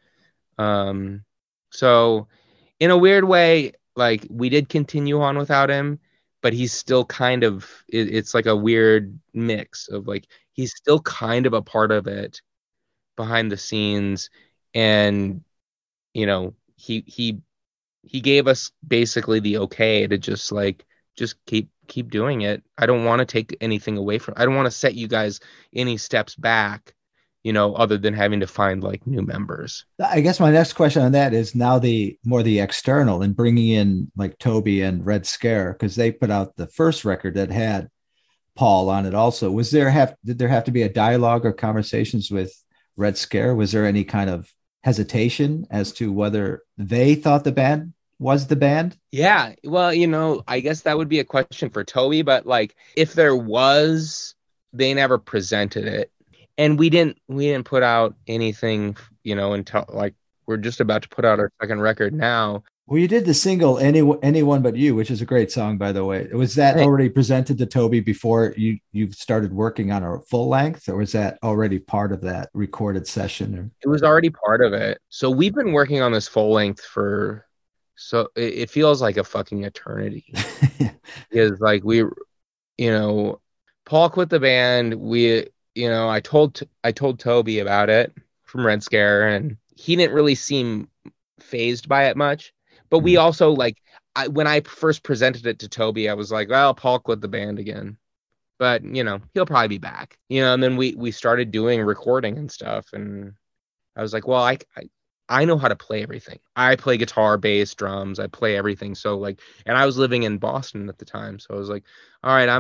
So in a weird way, like, we did continue on without him, but he's still kind of, it's like a weird mix of, like, he's still kind of a part of it behind the scenes. And, you know, he gave us basically the okay to just keep doing it. I don't want to take anything away from, I don't want to set you guys any steps back, you know, other than having to find like new members. I guess my next question on that is now the external, and bringing in like Toby and Red Scare, because they put out the first record that had Paul on it also. Did there have to be a dialogue or conversations with Red Scare? Was there any kind of hesitation as to whether they thought the band was the band? Yeah, well, you know, I guess that would be a question for Toby, but like, if there was, they never presented it. And we didn't put out anything, you know, until, like, we're just about to put out our second record now. Well, you did the single Anyone But You, which is a great song, by the way. Was that already presented to Toby before you started working on a full length, or was that already part of that recorded session? It was already part of it. So we've been working on this full length it feels like a fucking eternity. Because, like, we, you know, Paul quit the band. You know, I told Toby about it from Red Scare, and he didn't really seem phased by it much. But we also, like, when I first presented it to Toby, I was like, well, Paul quit the band again, but, you know, he'll probably be back, you know. And then we started doing recording and stuff, and I was like, well, I know how to play everything. I play guitar, bass, drums. I play everything. So, like, and I was living in Boston at the time, so I was like, all right,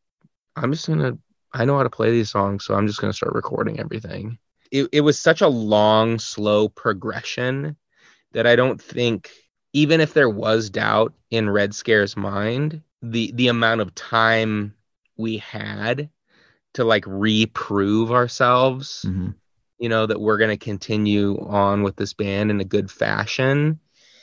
I know how to play these songs, so I'm just going to start recording everything. It was such a long, slow progression that I don't think, even if there was doubt in Red Scare's mind, the amount of time we had to, like, reprove ourselves, you know, that we're going to continue on with this band in a good fashion,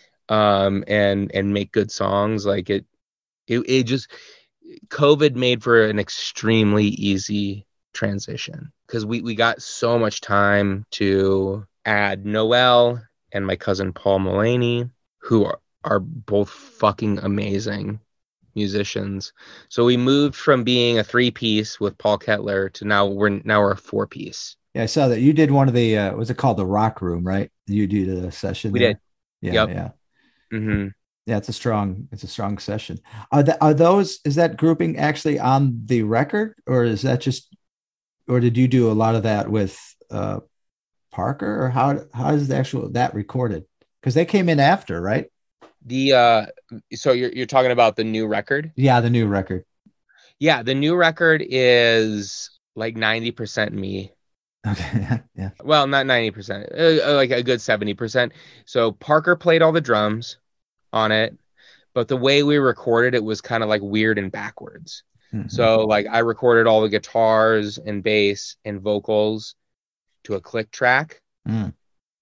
and make good songs. Like, it just, COVID made for an extremely easy transition, because we got so much time to add Noel and my cousin Paul Mulaney, who are both fucking amazing musicians. So we moved from being a 3-piece with Paul Kettler to now we're a 4-piece. Yeah, I saw that you did one of the was it called the Rock Room, right? You did a session. We there? did. Yeah, Yep. yeah. Mm-hmm. Yeah, it's a strong session. Is that grouping actually on the record, or is that just, or did you do a lot of that with Parker, or how is that recorded? Because they came in after, right? So you're talking about the new record? Yeah, the new record. Yeah, the new record is like 90% me. Okay. Yeah. Well, not 90%, like a good 70%. So Parker played all the drums on it, but the way we recorded it was kind of like weird and backwards. So, like, I recorded all the guitars and bass and vocals to a click track, and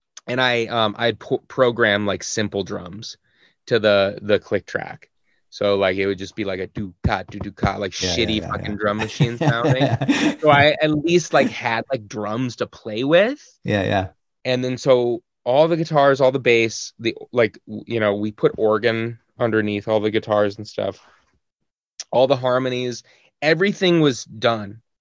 I'd program like simple drums to the click track. So, like, it would just be like a do-ka, do-ka, like shitty fucking drum machine sounding. So I at least, like, had, like, drums to play with. Yeah. And then so all the guitars, all the bass, like, you know, we put organ underneath all the guitars and stuff. All the harmonies, everything was done.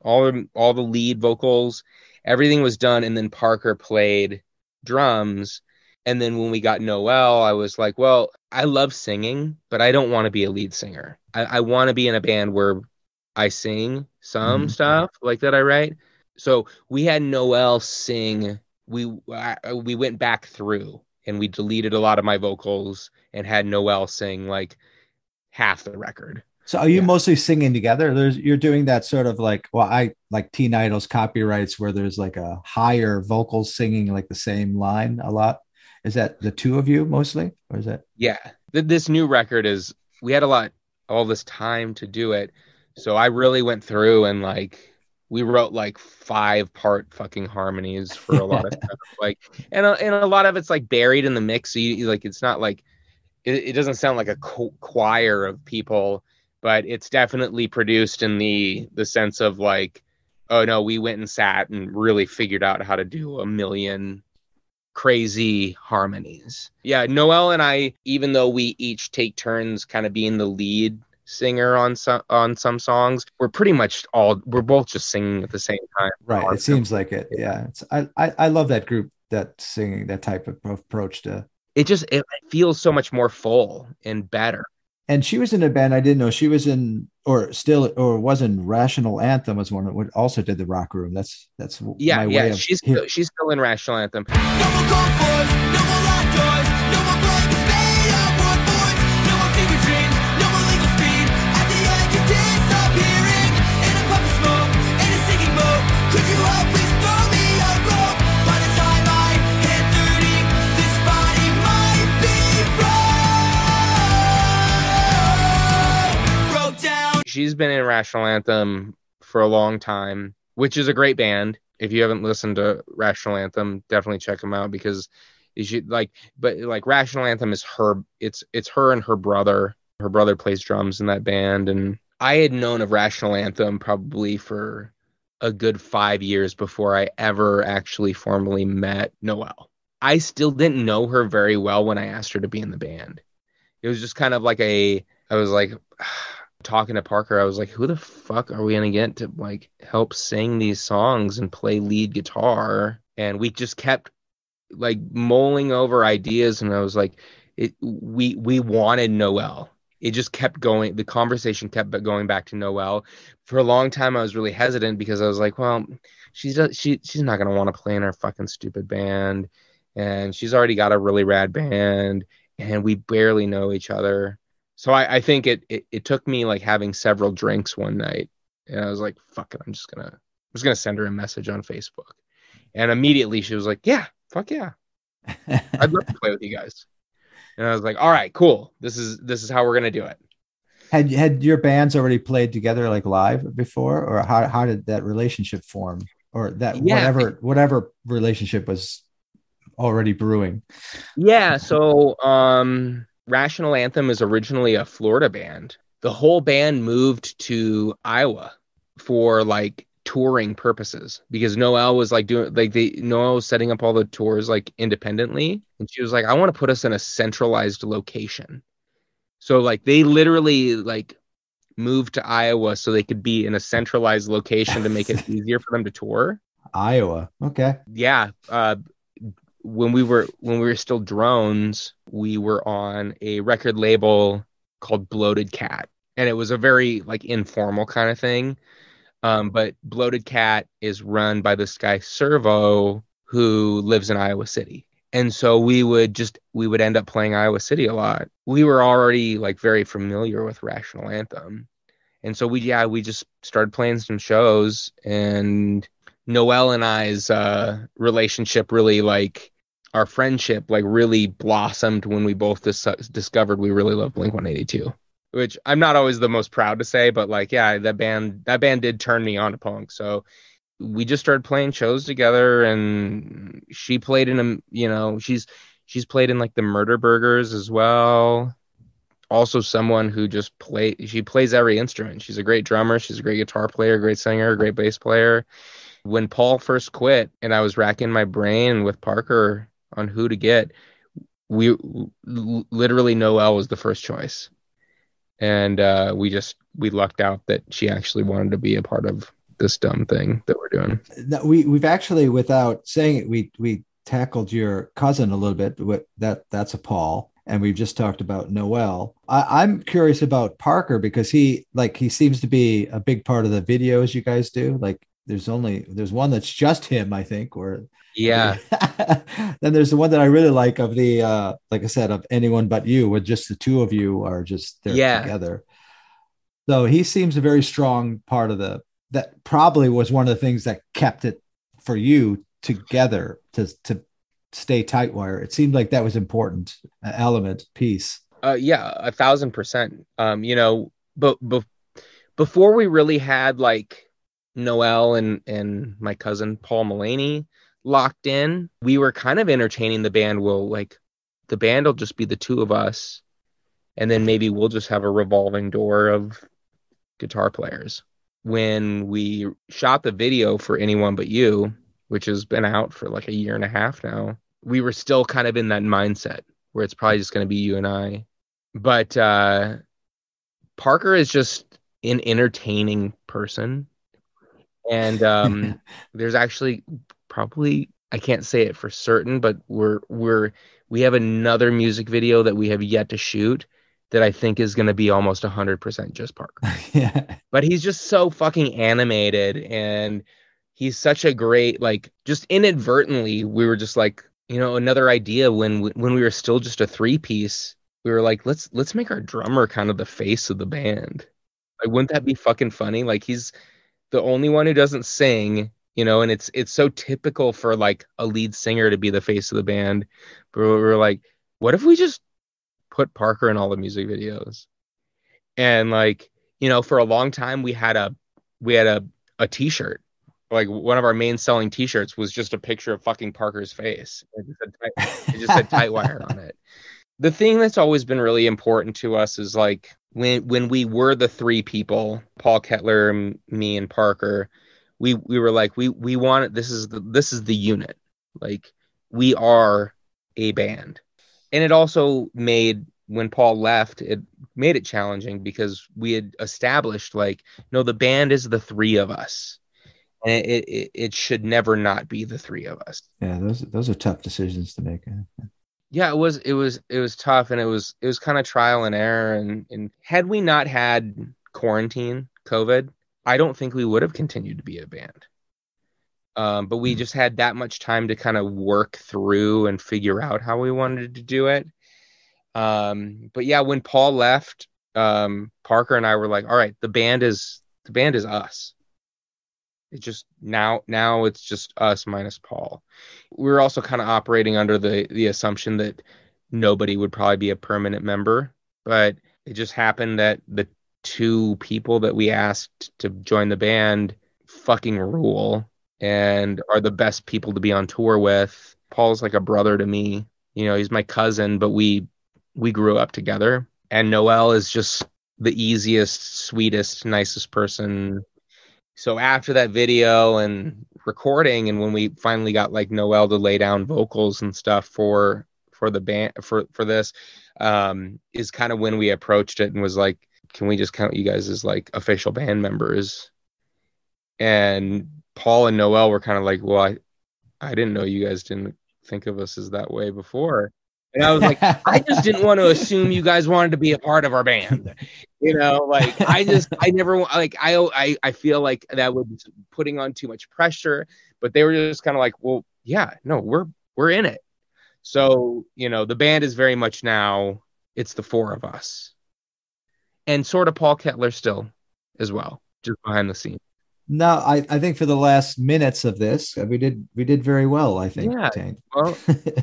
all the lead vocals, everything was done, and then Parker played drums. And then when we got Noel, I was like, well, I love singing, but I don't want to be a lead singer. I want to be in a band where I sing some stuff like that I write. So we had Noel sing. We went back through and we deleted a lot of my vocals and had Noel sing like half the record. So are you mostly singing together? You're doing that sort of like, well, I like Teen Idol's copyrights where there's like a higher vocal singing like the same line a lot. Is that the two of you mostly, or is that? Yeah, this new record is, we had all this time to do it. So I really went through and like, we wrote like 5-part fucking harmonies for a lot of stuff. Like, and a lot of it's like buried in the mix. So you like, it's not like, it doesn't sound like a choir of people, but it's definitely produced in the sense of like, oh no, we went and sat and really figured out how to do a million crazy harmonies. Yeah, Noel and I, even though we each take turns kind of being the lead singer on some songs, we're both just singing at the same time. Right. It seems like it. Yeah. I love that group, that singing, that type of approach to it. It feels so much more full and better. And she was in a band I didn't know she was in, or was in Rational Anthem, was one that also did the Rock Room. That's my way of. She's still in Rational Anthem. No more cold floors, no more locked doors, no more blankets made of wood boards, no more fever dreams, no more legal speed. At the end, you're disappearing in a puff of smoke, in a sinking boat. Could you all please throw me a rope? By the time I hit 30, this body might be broke down. She's been in Rational Anthem for a long time, which is a great band. If you haven't listened to Rational Anthem, definitely check them out, because you should but Rational Anthem is it's her and her brother. Her brother plays drums in that band. And I had known of Rational Anthem probably for a good 5 years before I ever actually formally met Noel. I still didn't know her very well when I asked her to be in the band. It was just kind of like I was like, talking to Parker, I was like, who the fuck are we gonna get to like help sing these songs and play lead guitar? And we just kept like mulling over ideas, and I was like, we wanted Noel. It just kept going. The conversation kept going back to Noel. For a long time, I was really hesitant because I was like, well, she's not gonna want to play in our fucking stupid band, and she's already got a really rad band, and we barely know each other. So I think it took me like having several drinks one night, and I was like, fuck it, I'm just gonna send her a message on Facebook. And immediately she was like, yeah, fuck yeah, I'd love to play with you guys. And I was like, all right, cool, this is how we're gonna do it. Had your bands already played together like live before, or how did that relationship form, or that whatever relationship was already brewing? Yeah, so Rational Anthem is originally a Florida band. The whole band moved to Iowa for like touring purposes, because Noel was like Noel was setting up all the tours like independently, and she was like, I want to put us in a centralized location. So like they literally like moved to Iowa so they could be in a centralized location to make it easier for them to tour. Iowa, okay. Yeah. When we were still Drones, we were on a record label called Bloated Cat, and it was a very like informal kind of thing. But Bloated Cat is run by this guy Servo, who lives in Iowa City, and so we would end up playing Iowa City a lot. We were already like very familiar with Rational Anthem, and so we just started playing some shows, and Noel and I's relationship really like. Our friendship like really blossomed when we both discovered we really love Blink-182, which I'm not always the most proud to say, but like, yeah, that band did turn me on to punk. So we just started playing shows together, and she played in she's played in like the Murder Burgers as well. Also someone who she plays every instrument. She's a great drummer. She's a great guitar player, great singer, great bass player. When Paul first quit and I was racking my brain with Parker on who to get, we literally Noel was the first choice, and we lucked out that she actually wanted to be a part of this dumb thing that we're doing. No, we've actually, without saying it, we tackled your cousin a little bit. That's a Paul, and we've just talked about Noel. I'm curious about Parker because he seems to be a big part of the videos you guys do. Like there's one that's just him, I think, or Yeah. then there's the one that I really like of the like I said, of Anyone But You, where just the two of you are just there together. So he seems a very strong part of that probably was one of the things that kept it for you together to stay tight wire. It seemed like that was important element piece. Yeah, 1,000%. But before we really had like Noel and my cousin Paul Mulaney locked in, we were kind of entertaining the band. The band will just be the two of us, and then maybe we'll just have a revolving door of guitar players. When we shot the video for Anyone But You, which has been out for like a year and a half now, we were still kind of in that mindset where it's probably just going to be you and I. But Parker is just an entertaining person. And there's actually probably, I can't say it for certain, but we have another music video that we have yet to shoot that I think is going to be almost 100% just Parker. Yeah. But he's just so fucking animated, and he's such a great, like, just inadvertently, we were just like, another idea when we were still just a 3-piece, we were like, let's make our drummer kind of the face of the band. Like, wouldn't that be fucking funny? Like, he's the only one who doesn't sing, and it's so typical for like a lead singer to be the face of the band. But we're like, what if we just put Parker in all the music videos? And like, for a long time we had a t-shirt. Like one of our main selling t-shirts was just a picture of fucking Parker's face. It just said Tightwire on it. The thing that's always been really important to us is like when we were the 3 people, Paul Kettler, me, and Parker, we were like, we want it. This is the unit. Like, we are a band. And it also made, when Paul left, it made it challenging because we had established like, no, the band is the 3 of us. And it should never not be the 3 of us. Yeah, those are tough decisions to make. Yeah, it was tough, and it was kind of trial and error. And had we not had quarantine, COVID, I don't think we would have continued to be a band. But we just had that much time to kind of work through and figure out how we wanted to do it. But yeah, when Paul left, Parker and I were like, all right, the band is us. It's just now it's just us minus Paul. We were also kind of operating under the assumption that nobody would probably be a permanent member, but it just happened that the 2 people that we asked to join the band fucking rule and are the best people to be on tour with. Paul's like a brother to me. He's my cousin, but we grew up together. And Noel is just the easiest, sweetest, nicest person. So after that video and recording, and when we finally got like Noel to lay down vocals and stuff for the band for this, is kind of when we approached it and was like, can we just count you guys as like official band members? And Paul and Noel were kind of like, well, I didn't know you guys didn't think of us as that way before. And I was like, I just didn't want to assume you guys wanted to be a part of our band. Like I never like, I feel like that would be putting on too much pressure, but they were just kind of like, well, yeah, no, we're in it. So, the band is very much now, it's the 4 of us, and sort of Paul Kettler still as well, just behind the scenes. No, I think for the last minutes of this, we did very well, I think. Yeah. Tank. Well,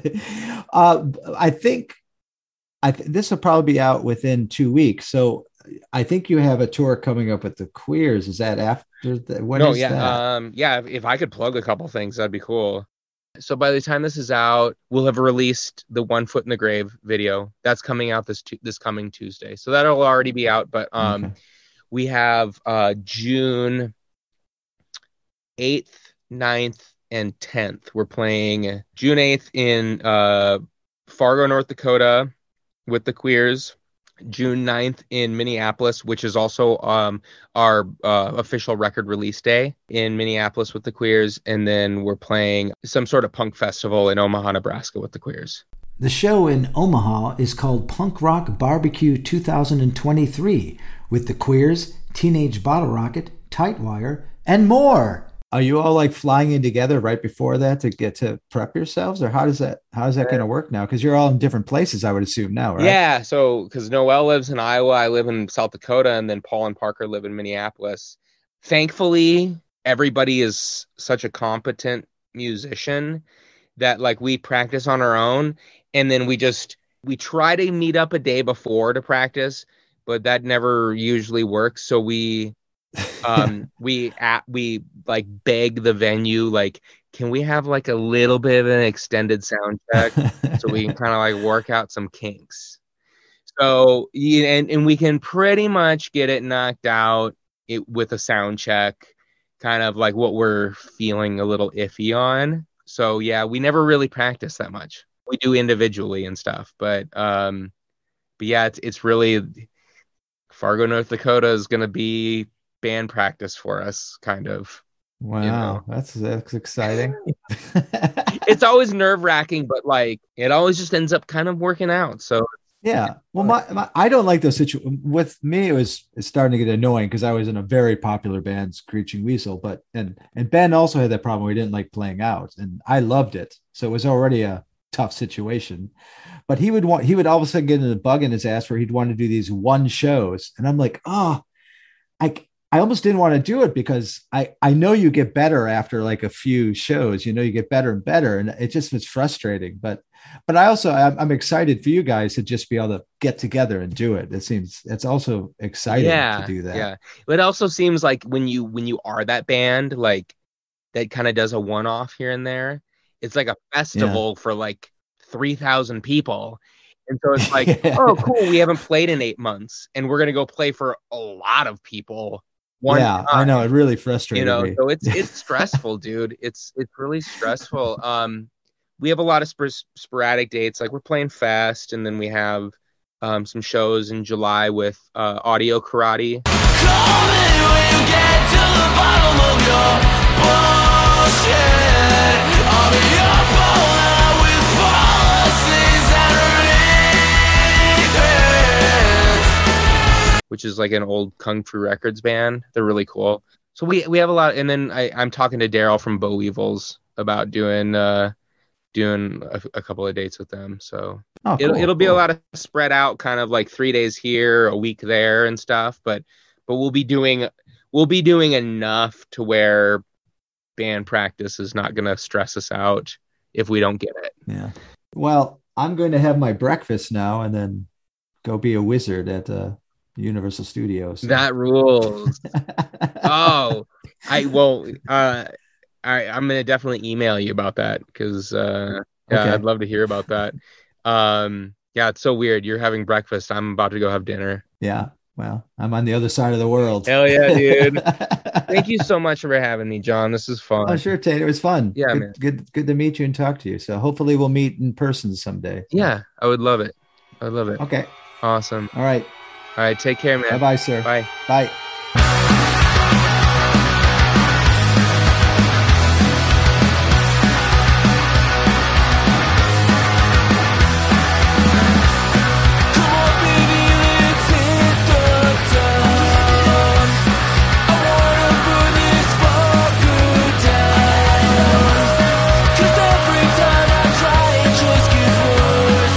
I think this will probably be out within 2 weeks. So I think you have a tour coming up with the Queers. Is that after that? Yeah. If I could plug a couple things, that'd be cool. So by the time this is out, we'll have released the One Foot in the Grave video. That's coming out this coming Tuesday. So that'll already be out. But Okay. We have June 8th, 9th, and 10th. We're playing June 8th in Fargo, North Dakota with the Queers. June 9th in Minneapolis, which is also our official record release day in Minneapolis with the Queers. And then we're playing some sort of punk festival in Omaha, Nebraska with the Queers. The show in Omaha is called Punk Rock Barbecue 2023 with the Queers, Teenage Bottle Rocket, Tightwire, and more. Are you all like flying in together right before that to get to prep yourselves, or how's that going to work now? Because you're all in different places, I would assume now, right? Yeah. So because Noel lives in Iowa, I live in South Dakota, and then Paul and Parker live in Minneapolis. Thankfully, everybody is such a competent musician that like we practice on our own, and then we try to meet up a day before to practice, but that never usually works. So we like beg the venue, like, can we have like a little bit of an extended sound check so we can kind of like work out some kinks. So and we can pretty much get it knocked out with a sound check, kind of like what we're feeling a little iffy on. So yeah, we never really practice that much. We do individually and stuff, but yeah, it's really Fargo, North Dakota is going to be band practice for us, kind of. Wow, you know? that's exciting. It's always nerve-wracking, but like it always just ends up kind of working out. So yeah, well, I don't like those situations. With me, it's starting to get annoying because I was in a very popular band, Screeching Weasel, but and Ben also had that problem where he didn't like playing out, and I loved it, so it was already a tough situation. But he would all of a sudden get in a bug in his ass where he'd want to do these one shows, and I'm like, I almost didn't want to do it because I know you get better after like a few shows, you get better and better. And it just was frustrating, but I'm excited for you guys to just be able to get together and do it. It's also exciting to do that. Yeah. It also seems like when you are that band, like that kind of does a one-off here and there, it's like a festival for like 3,000 people. And so it's like, oh, cool. We haven't played in 8 months and we're going to go play for a lot of people. Time. I know, it really frustrated me. So it's stressful, dude. It's really stressful. We have a lot of sporadic dates. Like we're playing Fest, and then we have some shows in July with Audio Karate. Call me when you get to the bottom of your bullshit. I'll be your opponent with policies and regrets. Which is like an old Kung Fu Records band. They're really cool. So we have a lot, and then I'm talking to Daryl from Bow Weevils about doing a couple of dates with them. So it'll be a lot of spread out, kind of like 3 days here, a week there, and stuff. But we'll be doing enough to where band practice is not going to stress us out if we don't get it. Yeah. Well, I'm going to have my breakfast now and then go be a wizard at Universal Studios. That rules. Oh, I'm gonna definitely email you about that because okay. I'd love to hear about that. Yeah, it's so weird. You're having breakfast. I'm about to go have dinner. Yeah. Well, I'm on the other side of the world. Hell yeah, dude. Thank you so much for having me, John. This is fun. Oh, sure, Tate. It was fun. Yeah, good, man. Good to meet you and talk to you. So hopefully we'll meet in person someday. Yeah, I would love it. I'd love it. Okay. Awesome. All right. All right. Take care, man. Bye-bye, sir. Bye. Bye.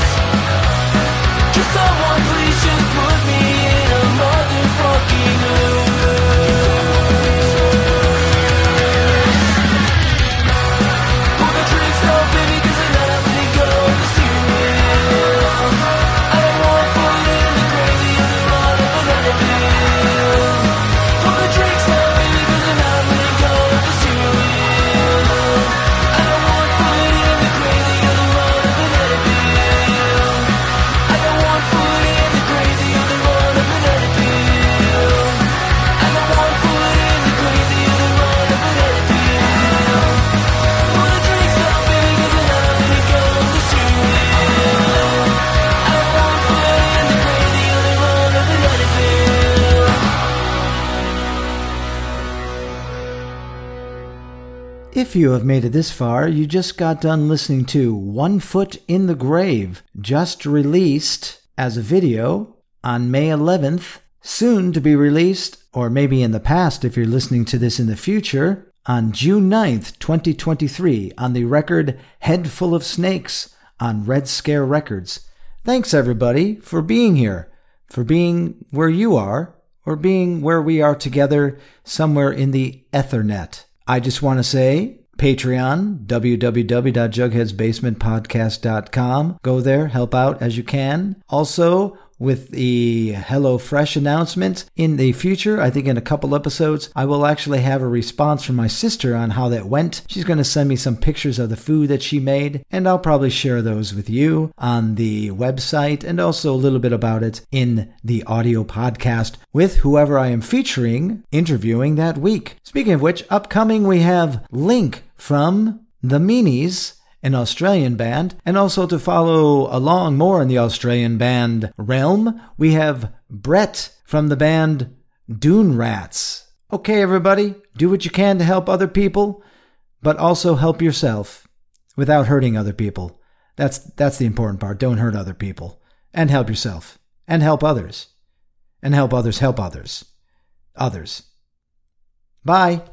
Someone please just put me in a motherfucking If you have made it this far, you just got done listening to 1 Foot in the Grave, just released as a video on May 11th, soon to be released, or maybe in the past if you're listening to this in the future, on June 9th, 2023, on the record Head Full of Snakes on Red Scare Records. Thanks, everybody, for being here, for being where you are, or being where we are together somewhere in the Ethernet. I just want to say, Patreon, www.jugheadsbasementpodcast.com. Go there, help out as you can. Also, with the HelloFresh announcement, in the future, I think in a couple episodes, I will actually have a response from my sister on how that went. She's going to send me some pictures of the food that she made, and I'll probably share those with you on the website, and also a little bit about it in the audio podcast with whoever I am featuring, interviewing that week. Speaking of which, upcoming we have Link from the Meanies, an Australian band, and also to follow along more in the Australian band realm, we have Brett from the band Dune Rats. Okay, everybody, do what you can to help other people, but also help yourself without hurting other people. That's the important part. Don't hurt other people. And help yourself. And help others. And help others help others. Others. Bye.